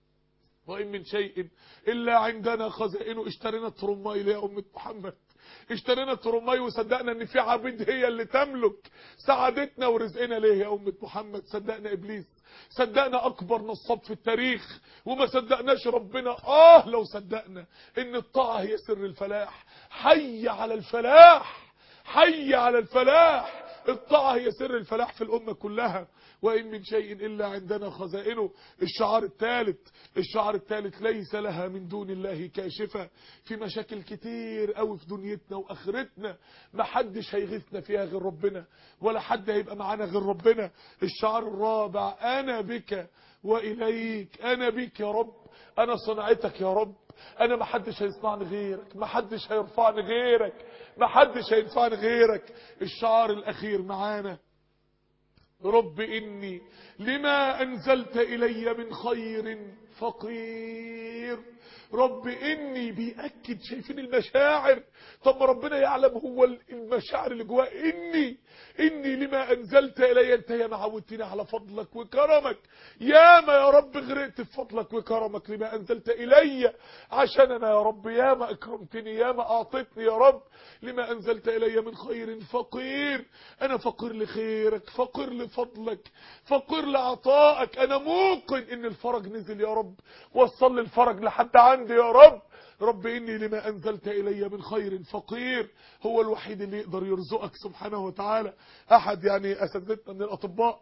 S2: وإن من شيء إلا عندنا خزائنه. اشترينا الترماي يا أمة محمد، اشترينا الترماي وصدقنا ان في عبيد هي اللي تملك سعادتنا ورزقنا. ليه يا أمة محمد؟ صدقنا إبليس، صدقنا أكبر نصاب في التاريخ، وما صدقناش ربنا. آه لو صدقنا إن الطاعة هي سر الفلاح. حي على الفلاح، حي على الفلاح. الطاعة هي سر الفلاح في الأمة كلها. وإن من شيء إلا عندنا خزائنه. الشعار الثالث، الشعار الثالث ليس لها من دون الله كاشفة. في مشاكل كتير قوي في دنيتنا وآخرتنا محدش هيغثنا فيها غير ربنا، ولا حد هيبقى معانا غير ربنا. الشعار الرابع أنا بك وإليك. أنا بك يا رب، أنا صنعتك يا رب، أنا محدش هيصنعني غيرك، محدش هيرفعني غيرك، محدش هينفعني غيرك. الشعار الأخير معانا رب إني لما أنزلت إلي من خير فقير. رب إني بيأكد، شايفين المشاعر؟ طب ربنا يعلم هو المشاعر اللي جواه. إني إني لما أنزلت إلي، أنت يا ما عودتني على فضلك وكرمك، يا ما يا رب غرقت في فضلك وكرمك لما أنزلت إلي عشان أنا يا رب، يا ما أكرمتني، يا ما أعطتني يا رب. لما أنزلت إلي من خير فقير. أنا فقير لخيرك، فقير لفضلك، فقير لعطائك. أنا موقن إن الفرج نزل يا رب، وصل لي الفرج لحد عندي يا رب. رب إني لما أنزلت إلي من خير فقير. هو الوحيد اللي يقدر يرزقك سبحانه وتعالى. أحد يعني أساتذتنا من الأطباء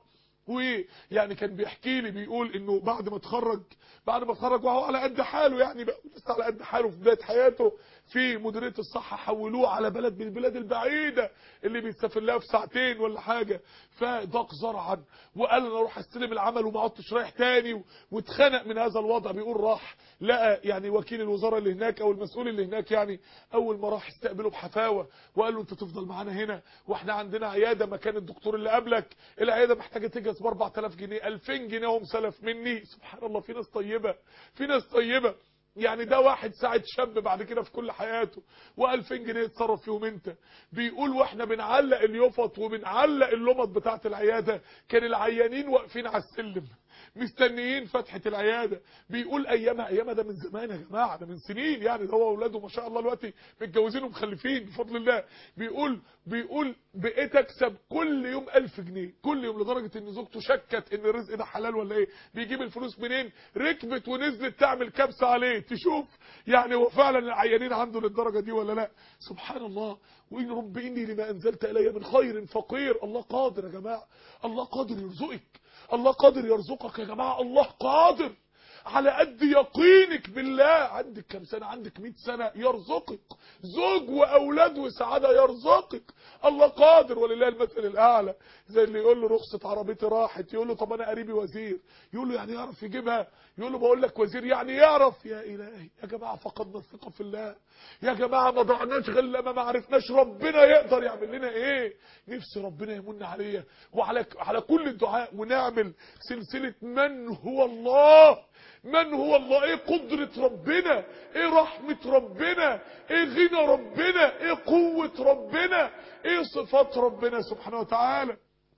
S2: ويعني كان بيحكي لي، بيقول انه بعد ما اتخرج بعد ما اتخرج وهو على قد حاله، يعني بقى لسه على قد حاله في بدايه حياته، في مديريه الصحه حولوه على بلد من البلاد البعيده اللي بيسافر لها في ساعتين ولا حاجه، فضاق زرعا وقال انا اروح استلم العمل وما عدتش رايح تاني، واتخنق من هذا الوضع. بيقول راح لقى يعني وكيل الوزاره اللي هناك او المسؤول اللي هناك، يعني اول ما راح استقبله بحفاوه وقال له انت تفضل معانا هنا، واحنا عندنا عياده مكان الدكتور اللي قبلك، العياده محتاجه تجهز ب أربعة آلاف جنيه، ألفين جنيه هم سلف مني. سبحان الله، في ناس طيبه، في ناس طيبه. يعني ده واحد ساعد شاب بعد كده في كل حياته، وألفين جنيه يتصرف فيهم انت. بيقول واحنا بنعلق اليفط وبنعلق اللمط بتاعت العياده، كان العيانين واقفين على السلم مستنيين فتحة العيادة. بيقول ايامها، ايامها ده من زمان يا جماعة، ده من سنين، يعني ده هو واولاده ما شاء الله دلوقتي متجوزين ومخلفين بفضل الله. بيقول بيقول بقيت اكسب كل يوم ألف جنيه كل يوم، لدرجة ان زوجته شكت ان الرزق ده حلال ولا ايه، بيجيب الفلوس منين، ركبت ونزلت تعمل كبسة عليه تشوف يعني هو فعلا العيانين عنده للدرجة دي ولا لا. سبحان الله. وإن رب إني لما أنزلت إلي من خير فقير. الله قادر يا جماعة، الله قادر يرزقك، الله قادر يرزقك يا جماعة، الله قادر. على قد يقينك بالله. عندك كم سنة؟ عندك مئة سنة، يرزقك زوج واولاد وسعادة، يرزقك. الله قادر ولله المثل الاعلى. زي اللي يقول له رخصة عربيتي راحت، يقول له طب انا قريبي وزير، يقول له يعني يعرف يجيبها؟ يقول له بقول لك وزير يعني يعرف. يا الهي يا جماعة، فقدنا الثقة في الله يا جماعة، ما ضعناش غير لما ما عرفناش ربنا يقدر يعمل لنا ايه. نفسي ربنا يمن عليا وعلى على كل الدعاء، ونعمل سلسلة من هو الله. من هو الله؟ ايه قدرة ربنا، ايه رحمة ربنا، ايه غنى ربنا، ايه قوة ربنا، ايه صفات ربنا سبحانه وتعالى.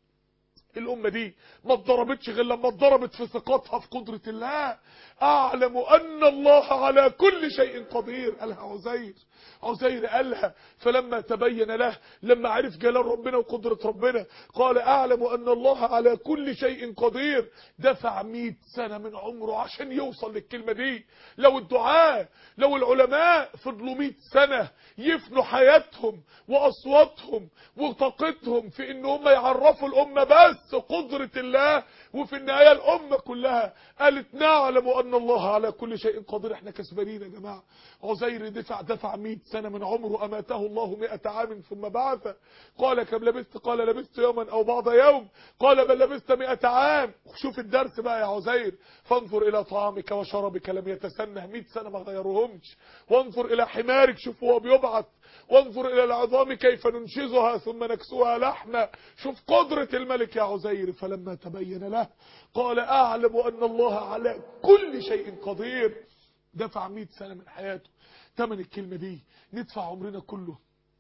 S2: الأمة دي ما اتضربتش غير لما اتضربت في ثقتها في قدرة الله. أعلم أن الله على كل شيء قدير، قالها عزير. عزير قالها فلما تبين له، لما عرف جلال ربنا وقدرة ربنا، قال أعلم أن الله على كل شيء قدير. دفع مئة سنة من عمره عشان يوصل للكلمة دي. لو الدعاء، لو العلماء فضلوا مئة سنة يفنوا حياتهم وأصواتهم وطاقتهم في إن هم يعرفوا الأمة بس قدرة الله، وفي النهاية الأمة كلها قالت نعلم أن الله على كل شيء قدير، احنا كسبانين يا جماعة. عزير دفع دفع مئة سنة من عمره، أماته الله مئة عام ثم بعثه. قال كم لبثت؟ قال لبثت يوما أو بعض يوم. قال بل لبثت مئة عام. شوف الدرس بقى يا عزير. فانظر إلى طعامك وشرابك لم يتسنه، مئة سنة ما غيرهمش. وانظر إلى حمارك، شوف هو بيبعث. وانظر إلى العظام كيف ننشزها ثم نكسوها لحما. شوف قدرة الملك يا عزير. فلما تبين له قال أعلم أن الله على كل شيء قدير. دفع مئة سنة من حياته. تمن الكلمة دي ندفع عمرنا كله.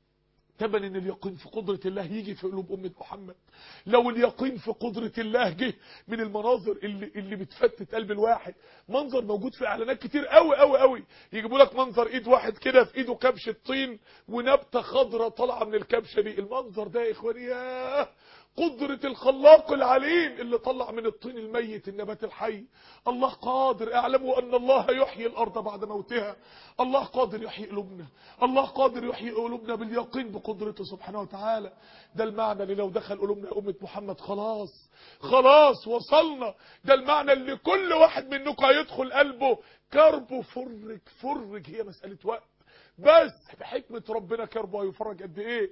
S2: تمن ان اليقين في قدرة الله يجي في قلوب أمة محمد. لو اليقين في قدرة الله جه من المناظر اللي اللي بتفتت قلب الواحد. منظر موجود في اعلانات كتير قوي قوي قوي، يجيبوا لك منظر ايد واحد كده في ايده كبشة طين ونبتة خضراء طالعه من الكبشة دي. المنظر ده يا اخواني ياه، قدرة الخلاق العليم اللي طلع من الطين الميت النبات الحي. الله قادر. اعلموا ان الله يحيي الارض بعد موتها. الله قادر يحيي قلوبنا. الله قادر يحيي قلوبنا باليقين بقدرته سبحانه وتعالى. ده المعنى اللي لو دخل قلوبنا يا أمة محمد خلاص خلاص وصلنا. ده المعنى اللي كل واحد منكم هيدخل قلبه كربه فرج فرج. هي مسألة وقت بس، بحكمة ربنا كربه هيفرج قد ايه.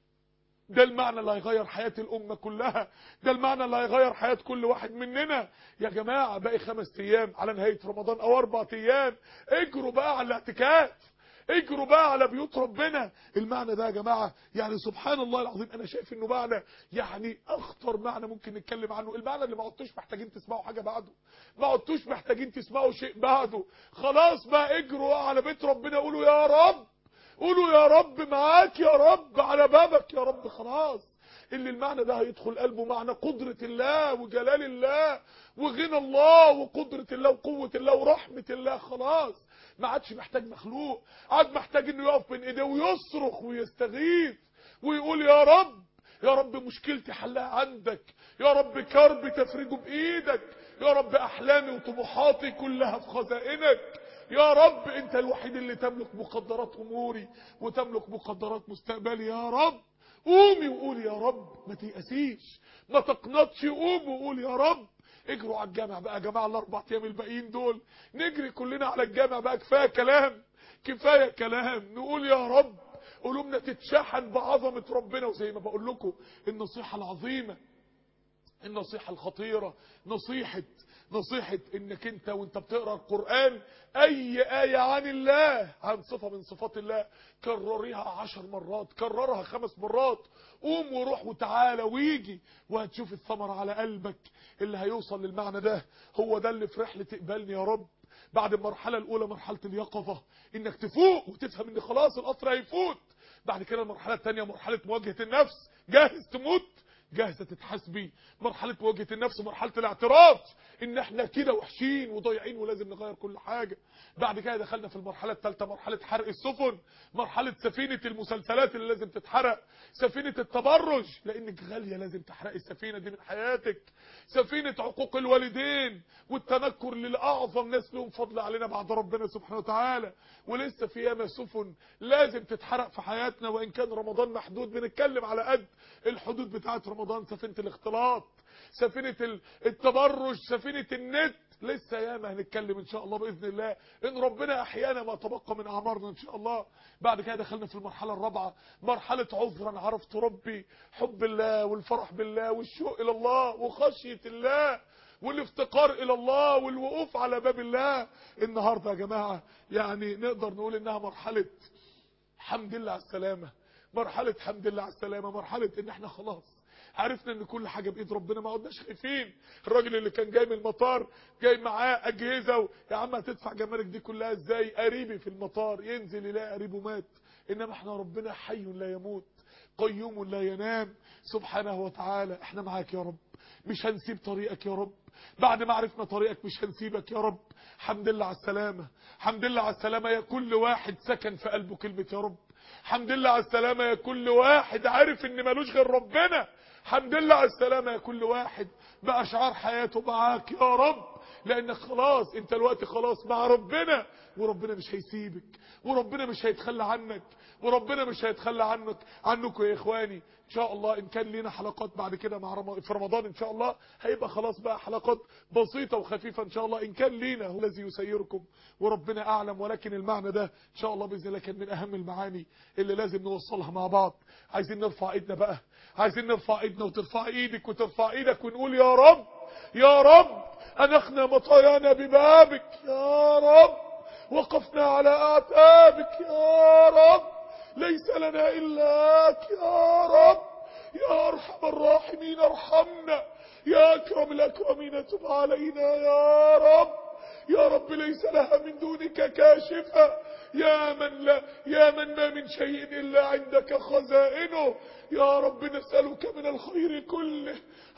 S2: ده المعنى اللي هيغير حياة الأمة كلها. ده المعنى اللي هيغير حياة كل واحد مننا. يا جماعة باقي خمس أيام على نهاية رمضان أو أربع أيام. اجروا بقى على الاعتكاف، اجروا بقى على بيوت ربنا. المعنى ده يا جماعة يعني سبحان الله العظيم، أنا شايف إنه معنى يعني أخطر معنى ممكن نتكلم عنه. المعنى اللي ما عدتوش محتاجين تسمعوا حاجة بعده، ما عدتوش محتاجين تسمعوا شيء بعده. خلاص بقى اجروا على بيت ربنا، قولوا يا رب، قولوا يا رب معاك يا رب، على بابك يا رب. خلاص اللي المعنى ده هيدخل قلبه معنى قدرة الله وجلال الله وغنى الله وقدرة الله وقوة الله ورحمة الله. خلاص ما عادش محتاج مخلوق، عاد محتاج انه يقف بين ايديه ويصرخ ويستغيث ويقول يا رب، يا رب مشكلتي حلها عندك، يا رب كربي تفرجه بايدك، يا رب احلامي وطموحاتي كلها في خزائنك، يا رب انت الوحيد اللي تملك مقدرات اموري وتملك مقدرات مستقبلي. يا رب قومي وقولي يا رب، ما تيأسيش ما تقنطش، قومي وقولي يا رب. اجروا على الجامع بقى يا جماعه، الاربع ايام الباقيين دول نجري كلنا على الجامع بقى. كفايه كلام، كفايه كلام، نقول يا رب، قلوبنا تتشحن بعظمه ربنا. وزي ما بقول لكم النصيحه العظيمه، النصيحة الخطيرة، نصيحة نصيحة انك انت وانت بتقرأ القرآن اي آية عن الله، عن صفة من صفات الله، كرريها عشر مرات، كررها خمس مرات. قوم وروح وتعالى ويجي وهتشوف الثمرة على قلبك اللي هيوصل للمعنى ده. هو ده اللي في رحلة اقبلني يا رب. بعد المرحلة الاولى مرحلة اليقظة، انك تفوق وتفهم ان خلاص القطر هيفوت. بعد كده المرحلة الثانية مرحلة مواجهة النفس، جاهز تموت، جاهزة تتحاسبي. مرحلة مواجهة النفس مرحلة الاعتراف ان احنا كده وحشين وضايعين ولازم نغير كل حاجة. بعد كده دخلنا في المرحلة الثالثة، مرحلة حرق السفن، مرحلة سفينة المسلسلات اللي لازم تتحرق، سفينة التبرج لانك غالية لازم تحرقي السفينة دي من حياتك، سفينة عقوق الوالدين والتنكر للأعظم ناس لهم فضل علينا بعد ربنا سبحانه وتعالى. ولسه في ياما سفن لازم تتحرق في حياتنا، وإن كان رمضان محدود بنتكلم على قد الحدود بتاعت رمضان. سفينة الاختلاط، سفينة التبرج، سفينة النت، لسه ياما هنتكلم ان شاء الله باذن الله ان ربنا احيانا ما تبقى من اعمارنا ان شاء الله. بعد كده دخلنا في المرحله الرابعه، مرحله عذرا عرفت ربي، حب الله والفرح بالله والشوق الى الله وخشيه الله والافتقار الى الله والوقوف على باب الله. النهارده يا جماعه يعني نقدر نقول انها مرحله حمد لله على السلامه، مرحله حمد لله على السلامه، مرحله ان احنا خلاص عرفنا ان كل حاجه بايد ربنا، ما عدناش خايفين. الراجل اللي كان جاي من المطار جاي معاه اجهزه و... يا عم هتدفع جمارك دي كلها ازاي؟ قريبي في المطار ينزل يلاقي قريبه مات. انما احنا ربنا حي لا يموت قيوم لا ينام سبحانه وتعالى. احنا معاك يا رب، مش هنسيب طريقك يا رب، بعد ما عرفنا طريقك مش هنسيبك يا رب. حمد لله على السلامه، حمد لله على السلامه يا كل واحد سكن في قلبه كلمه يا رب. حمد لله على السلامه يا كل واحد عارف ان ملوش غير ربنا. حمد لله على السلامه يا كل واحد بقى شعار حياته معاك يا رب، لانك خلاص انت الوقت خلاص مع ربنا، وربنا مش هيسيبك، وربنا مش هيتخلى عنك، وربنا مش هيتخلى عنك عنكم يا اخواني. ان شاء الله ان كان لينا حلقات بعد كده مع رم... في رمضان ان شاء الله هيبقى خلاص بقى حلقات بسيطه وخفيفه ان شاء الله. ان كان لينا هو الذي يسيركم وربنا اعلم، ولكن المعنى ده ان شاء الله باذن الله كان من اهم المعاني اللي لازم نوصلها مع بعض. عايزين نرفع ايدنا بقى، عايزين نرفع ايدنا وترفع ايدك وترفع ايدك ونقول يا رب يا رب انخنا مطايانا ببابك يا رب، وقفنا على اعتابك يا رب، ليس لنا إلاك يا رب، يا أرحم الراحمين ارحمنا، يا أكرم الأكرمين تب علينا يا رب، يا رب ليس لها من دونك كاشفة، يا من لا يا من ما من شيء إلا عندك خزائنه. يا رب نسألك من الخير كله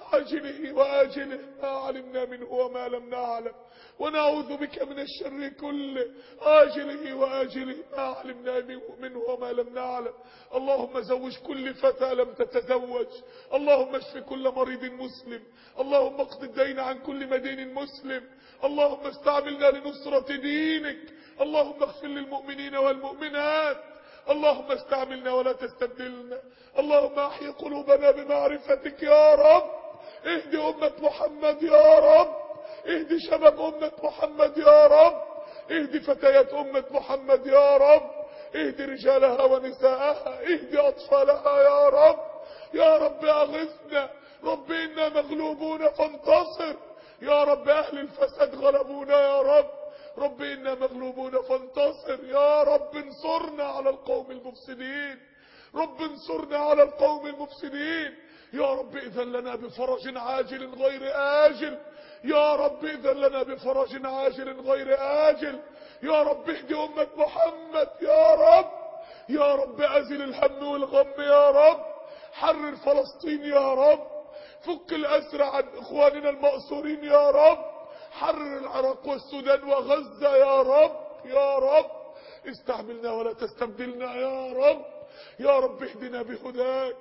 S2: عاجله وآجله ما علمنا منه وما لم نعلم، ونعوذ بك من الشر كله آجله وآجله ما علمنا منه وما لم نعلم. اللهم زوج كل فتى لم تتزوج، اللهم اشف كل مريض مسلم، اللهم اقض الدين عن كل مدين مسلم، اللهم استعملنا لنصرة دينك، اللهم اغفر للمؤمنين والمؤمنات، اللهم استعملنا ولا تستبدلنا، اللهم احي قلوبنا بمعرفتك يا رب، اهدي أمة محمد يا رب، اهدي شباب أمة محمد يا رب، اهدي فتيات أمة محمد يا رب، اهدي رجالها ونساءها، اهدي أطفالها يا رب، يا رب اغثنا، رب إنا مغلوبون فانتصر، يا رب أهل الفساد غلبونا يا رب، رب إنا مغلوبون فانتصر، يا رب انصرنا على القوم المفسدين، رب انصرنا على القوم المفسدين، يا رب إذن لنا بفرج عاجل غير آجل، يا رب إذن لنا بفرج عاجل غير آجل، يا رب اهدي أمة محمد يا رب، يا رب أزل الهم والغم يا رب، حرر فلسطين يا رب، فك الأسر عن إخواننا المأسورين يا رب، حرر العراق والسودان وغزة يا رب، يا رب استعملنا ولا تستبدلنا يا رب، يا رب اهدنا بهداك،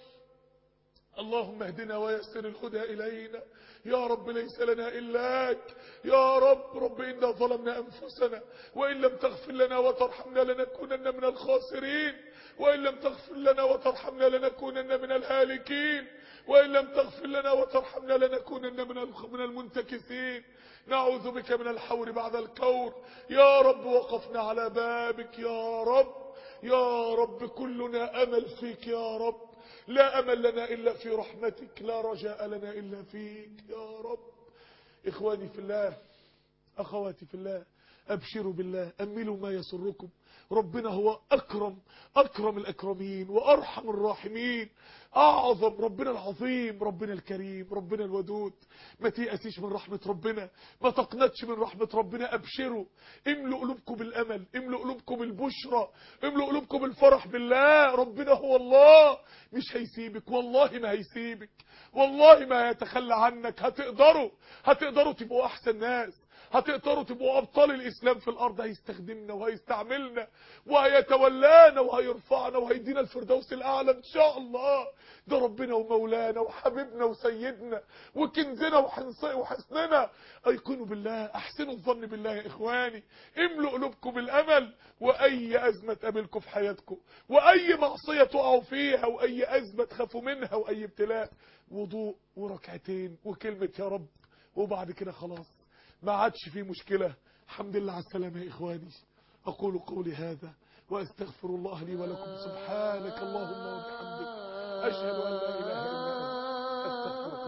S2: اللهم اهدنا ويسر الهدى إلينا، يا رب ليس لنا إلاك، يا رب رب إنا ظلمنا أنفسنا وإن لم تغفر لنا وترحمنا لنكونن من الخاسرين، وإن لم تغفر لنا وترحمنا لنكونن من الهالكين، وإن لم تغفر لنا وترحمنا لنكونن من من المنتكسين، نعوذ بك من الحور بعد الكور، يا رب وقفنا على بابك يا رب، يا رب كلنا أمل فيك يا رب، لا أمل لنا إلا في رحمتك، لا رجاء لنا إلا فيك يا رب. إخواني في الله، أخواتي في الله، أبشروا بالله، أملوا ما يسركم، ربنا هو أكرم أكرم الأكرمين وأرحم الراحمين، أعظم، ربنا العظيم، ربنا الكريم، ربنا الودود. ما تيأسيش من رحمة ربنا، ما تقنطش من رحمة ربنا، أبشروا، املوا قلوبكم بالأمل، املوا قلوبكم بالبشرى، املوا قلوبكم بالفرح بالله، ربنا هو الله، مش هيسيبك، والله ما هيسيبك، والله ما هيتخلى عنك، هتقدروا هتقدروا تبقوا أحسن ناس، هتقدروا تبقوا أبطال الإسلام في الأرض، هيستخدمنا وهيستعملنا وهيتولانا وهيرفعنا وهيدينا الفردوس الأعلى إن شاء الله. ده ربنا ومولانا وحبيبنا وسيدنا وكنزنا وحسننا. أيقنوا بالله، أحسنوا الظن بالله يا إخواني، املوا قلوبكم بالأمل، واي ازمة تقابلكم في حياتكم، واي معصية تقعوا فيها، واي ازمة تخافوا منها، واي ابتلاء، وضوء وركعتين وكلمة يا رب، وبعد كده خلاص ما عادش فيه مشكلة. الحمد لله على السلامة يا إخواني. أقول قولي هذا وأستغفر الله لي ولكم. سبحانك اللهم وبحمدك، أشهد أن لا إله إلا أنت، أستغفرك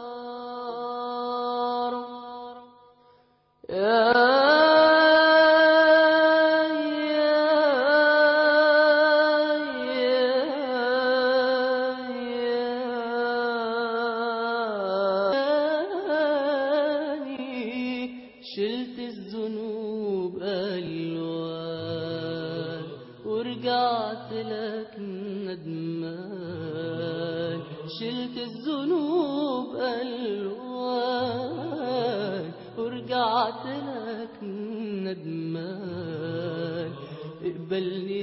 S2: وأتوب إليك.
S1: شلت الذنوب ألوان ورجعت لك ندمان، شلت الذنوب ألوان ورجعت لك ندمان، اقبلني